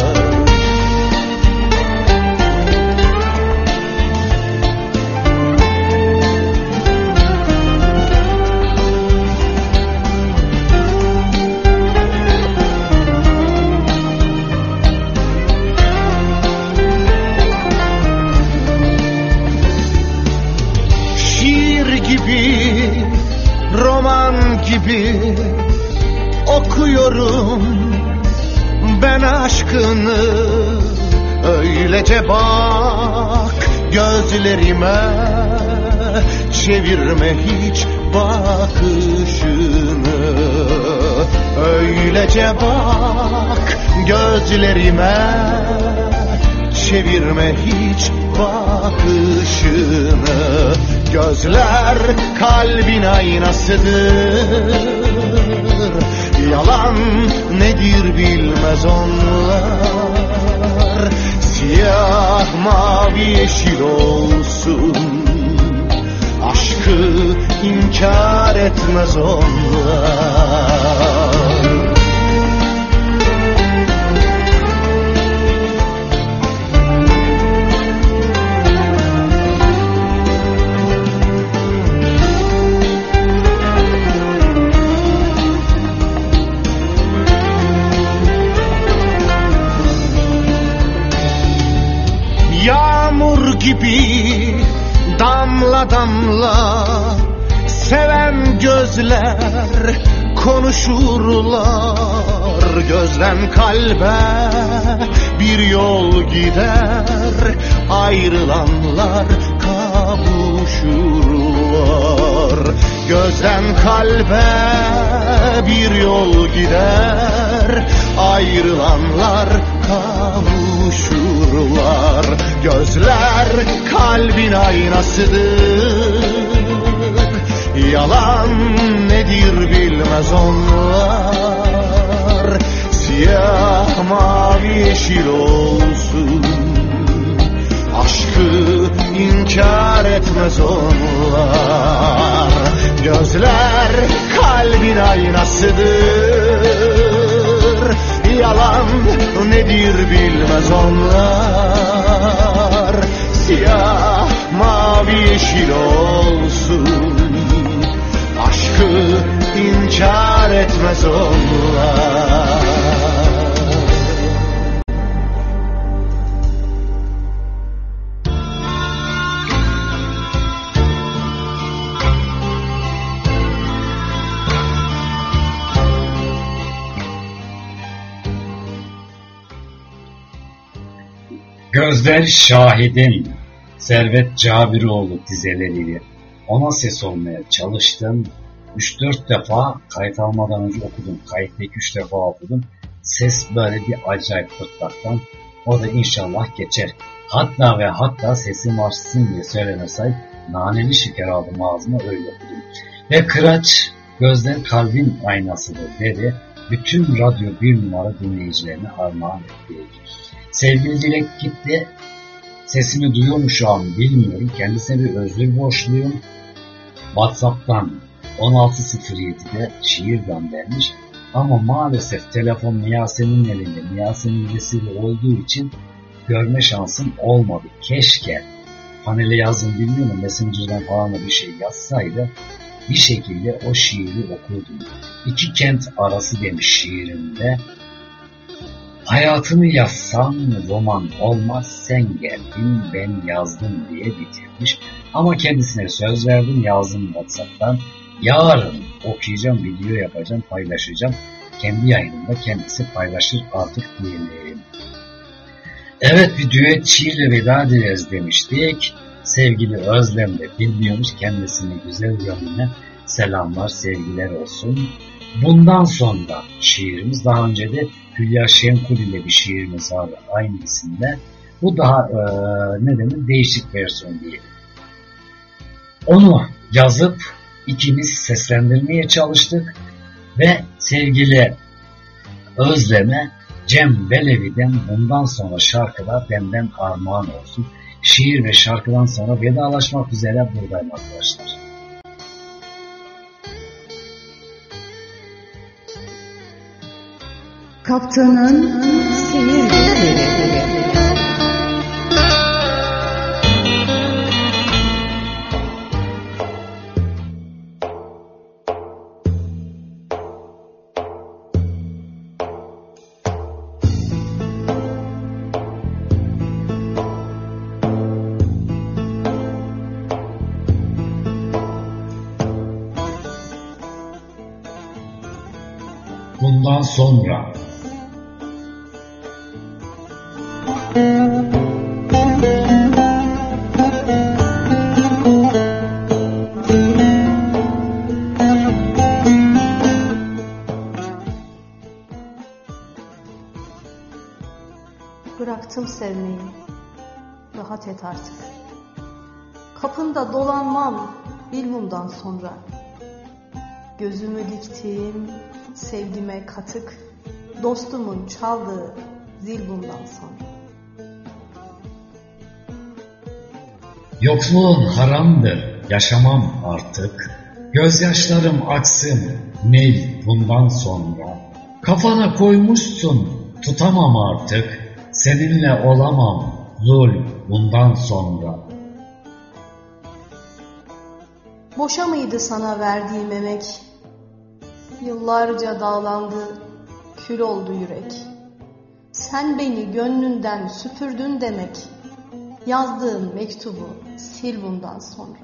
Roman gibi okuyorum ben aşkını. Öylece bak gözlerime, çevirme hiç bakışını. Öylece bak gözlerime, çevirme hiç bakışını. Gözler kalbin aynasıdır. Yalan nedir bilmez onlar. Siyah, mavi, yeşil olsun. Aşkı inkar etmez onlar. Yağmur gibi damla damla seven gözler konuşurlar. Gözden kalbe bir yol gider, ayrılanlar kavuşurlar. Gözden kalbe bir yol gider, ayrılanlar kavuşurlar. Gözler kalbin aynasıdır. Yalan nedir bilmez onlar. Siyah, mavi, yeşil olsun. Aşkı inkar etmez onlar. Gözler kalbin aynasıdır. Yalan nedir bilmez onlar. Siyah, mavi, yeşil olsun. Aşkı inkar etmez onlar. Gözler şahidin, Servet Cabiroğlu dizeleriyle ona ses olmaya çalıştım. 3-4 defa kayıt almadan önce okudum. Kayıttaki 3 defa okudum. Ses böyle bir acayip fırtlaktan. O da inşallah geçer. Hatta ve hatta sesim açsın diye söylemesaydı naneli şeker aldım ağzıma, öyle okudum. Ve Kıraç gözler kalbin aynasıdır dedi. Bütün radyo 1 numara dinleyicilerine armağan etti. Sevgili Dilek gitti. Sesini duyuyor mu şu an bilmiyorum. Kendisine bir özür borçluyum. WhatsApp'tan 16.07'de şiir göndermiş. Ama maalesef telefon Miyasen'in elinde. Miyasen'in vesile olduğu için görme şansım olmadı. Keşke panele yazın bilmiyorum. Messenger'dan falan da bir şey yazsaydı bir şekilde o şiiri okurdum. 2 kent arası demiş şiirinde. Hayatımı yazsam roman olmaz, sen geldin ben yazdım diye bitirmiş. Ama kendisine söz verdim, yazdım WhatsApp'tan. Yarın okuyacağım, video yapacağım, paylaşacağım. Kendi yayınımda kendisi paylaşır artık diyelim. Evet, bir düet şiirle veda ederiz demiştik. Sevgili Özlem de bilmiyormuş, kendisini güzel yönüne selamlar, sevgiler olsun. Bundan sonra şiirimiz, daha önce de Hülya Şenkul ile bir şiirimiz vardı aynı isimde. Bu daha değişik versiyon diyelim. Onu yazıp ikimiz seslendirmeye çalıştık. Ve sevgili Özlem'e Cem Belevi'den bundan sonra şarkılar benden armağan olsun. Şiir ve şarkıdan sonra vedalaşmak üzere buradayım arkadaşlar. Kaptanın seyir defteri. Bundan sonra Bıraktım sevmeyi, rahat et artık. Kapında dolanmam, bil bundan sonra. Gözümü diktiğim sevgime katık, dostumun çaldığı zil bundan sonra. Yokluğun haramdır, yaşamam artık. Gözyaşlarım aksın, ney bundan sonra. Kafana koymuşsun, tutamam artık. Seninle olamam, zul bundan sonra. Boşa mıydı sana verdiğim emek? Yıllarca dağlandı, kül oldu yürek. Sen beni gönlünden süpürdün demek. Yazdığım mektubu sil bundan sonra.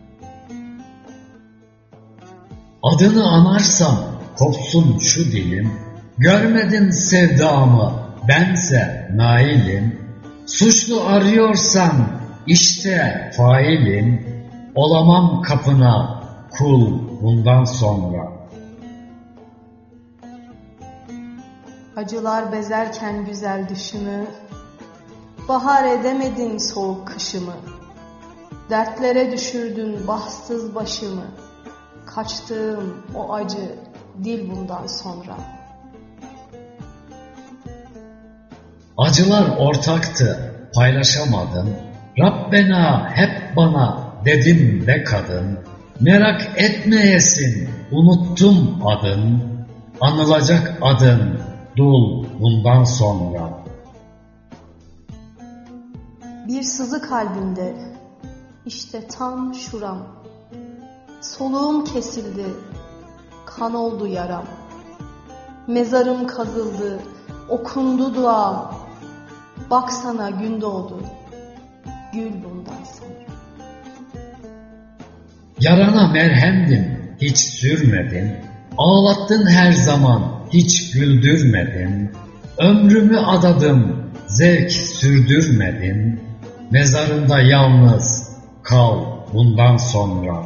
Adını anarsam kopsun şu dilim. Görmedin sevdamı, bense nailim. Suçlu arıyorsan işte failim. Olamam kapına kul bundan sonra. Acılar bezerken güzel düşümü, bahar edemedin soğuk kışımı. Dertlere düşürdün bahtsız başımı. Kaçtığım o acı dil bundan sonra. Acılar ortaktı, paylaşamadım. Rabbena hep bana dedim be kadın. Merak etmeyesin, unuttum adın. Anılacak adın, dul bundan sonra. Bir sızı kalbimde, işte tam şuram. Soluğum kesildi, kan oldu yaram. Mezarım kazıldı, okundu duam. Baksana gün doğdu, gül bundan sonra. Yarana merhemdin, hiç sürmedin. Ağlattın her zaman, hiç güldürmedin. Ömrümü adadım, zevk sürdürmedin. Mezarında yalnız kal bundan sonra.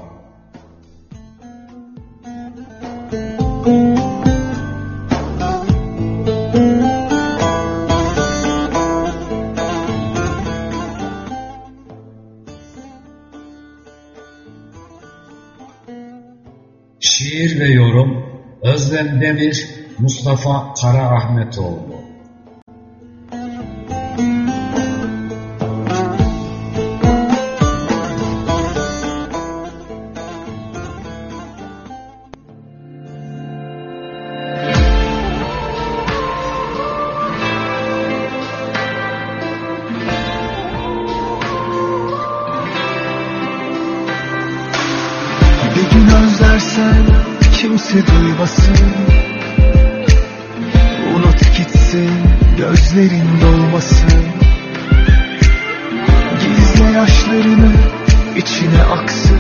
Şiir ve yorum Özlem Demir, Mustafa Karaahmetoğlu. Bir gün özlersen kimse duymasın. Unut gitsin, gözlerin dolmasın. Gizle yaşlarını, içine aksın.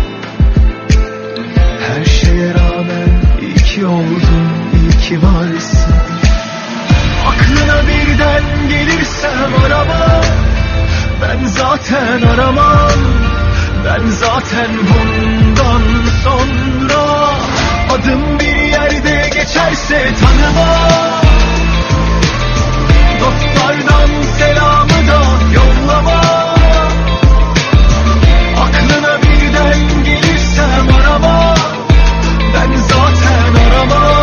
Her şeye rağmen iyi ki oldun, iyi ki varsın. Aklına birden gelirsem arama. Ben zaten aramam. Ben zaten bundan sonra adım bir yerde geçerse tanıma. Dostlardan selamı da yollama. Aklına birden gelirsem arama. Ben zaten aramam.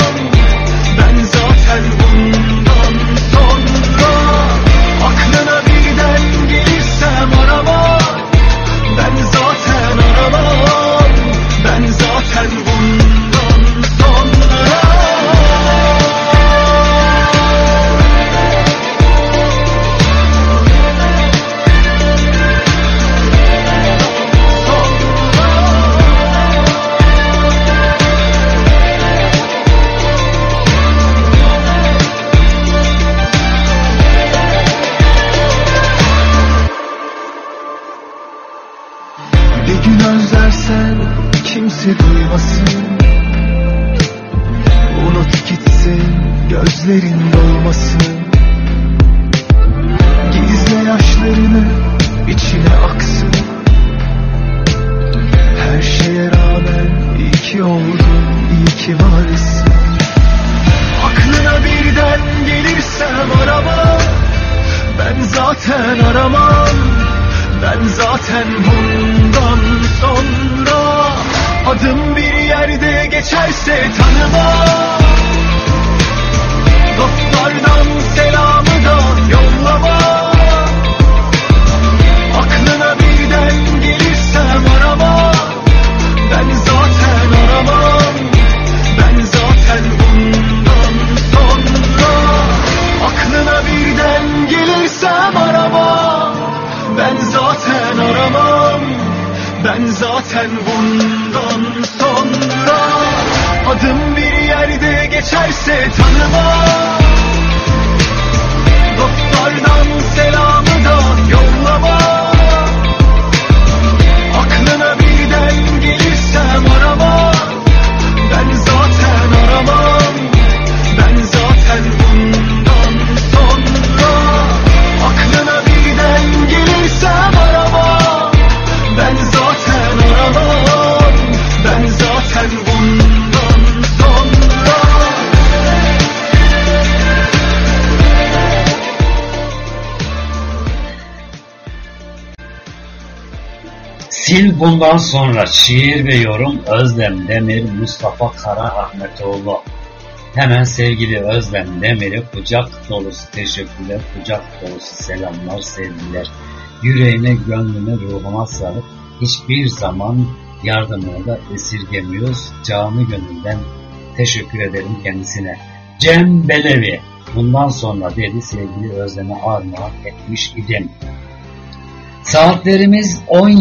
gözlerin dolmasın. Gizle yaşlarını, içine aksın. Her şeye rağmen iyi ki oldun, iyi ki varsın. Aklına birden gelirsem arama, ben zaten aramam. Ben zaten bundan sonra adım bir yerde geçerse tanıma. Dostlardan selamı da yollama. Aklına birden gelirsem arama, ben zaten aramam. Ben zaten bundan sonra aklına birden gelirsem arama, ben zaten aramam. Ben zaten bundan sonra adım bir yerde geçerse tanıma. Dostlardan selamı da yollama. Aklına birden gelirsem arama, ben zaten aramam. Ben zaten bundan sonra aklına birden gelirsem arama, ben zaten aramam. Ben zaten bundan sonra. Sil bundan sonra şiir ve yorum Özlem Demir, Mustafa Kara Ahmetoğlu. Hemen sevgili Özlem Demir'e kucak dolusu teşekkürler, kucak dolusu selamlar, sevgiler. Yüreğine, gönlüne, ruhuna sağlık. Hiçbir zaman yardımını da esirgemiyoruz. Canı gönülden teşekkür ederim kendisine. Cem Belevi bundan sonra dedi sevgili Özlem'e armağan etmiş idim. Saatlerimiz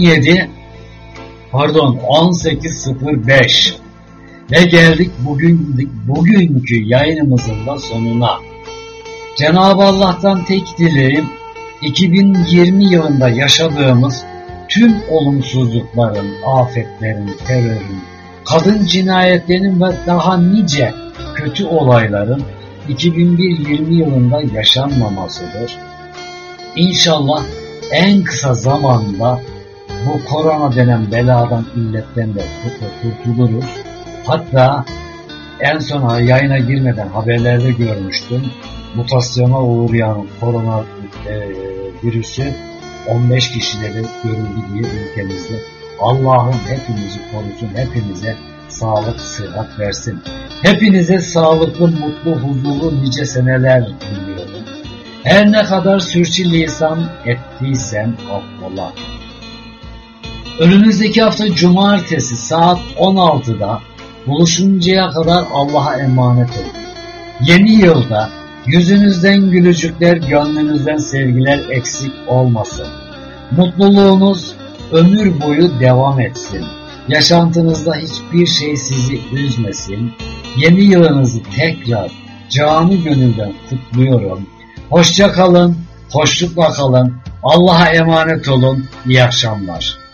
18.05 ve geldik bugünkü yayınımızın da sonuna. Cenab-ı Allah'tan tek dileğim 2020 yılında yaşadığımız tüm olumsuzlukların, afetlerin, terörün, kadın cinayetlerinin ve daha nice kötü olayların 2020 yılında yaşanmamasıdır. İnşallah en kısa zamanda bu korona denen beladan, illetten de kurtuluruz. Hatta en son yayına girmeden haberlerde görmüştüm. Mutasyona uğrayan korona virüsü 15 kişide de görüldü diye ülkemizde. Allah'ım hepimizi korusun, hepimize sağlık, sıhhat versin. Hepinize sağlıklı, mutlu, huzurlu nice seneler diliyorum. Her ne kadar sürçülisan ettiysem affola. Önümüzdeki hafta cumartesi saat 16'da buluşuncaya kadar Allah'a emanet olun. Yeni yılda yüzünüzden gülücükler, gönlünüzden sevgiler eksik olmasın. Mutluluğunuz ömür boyu devam etsin. Yaşantınızda hiçbir şey sizi üzmesin. Yeni yılınızı tekrar canı gönülden kutluyorum. Hoşça kalın, hoşlukla kalın. Allah'a emanet olun. İyi akşamlar.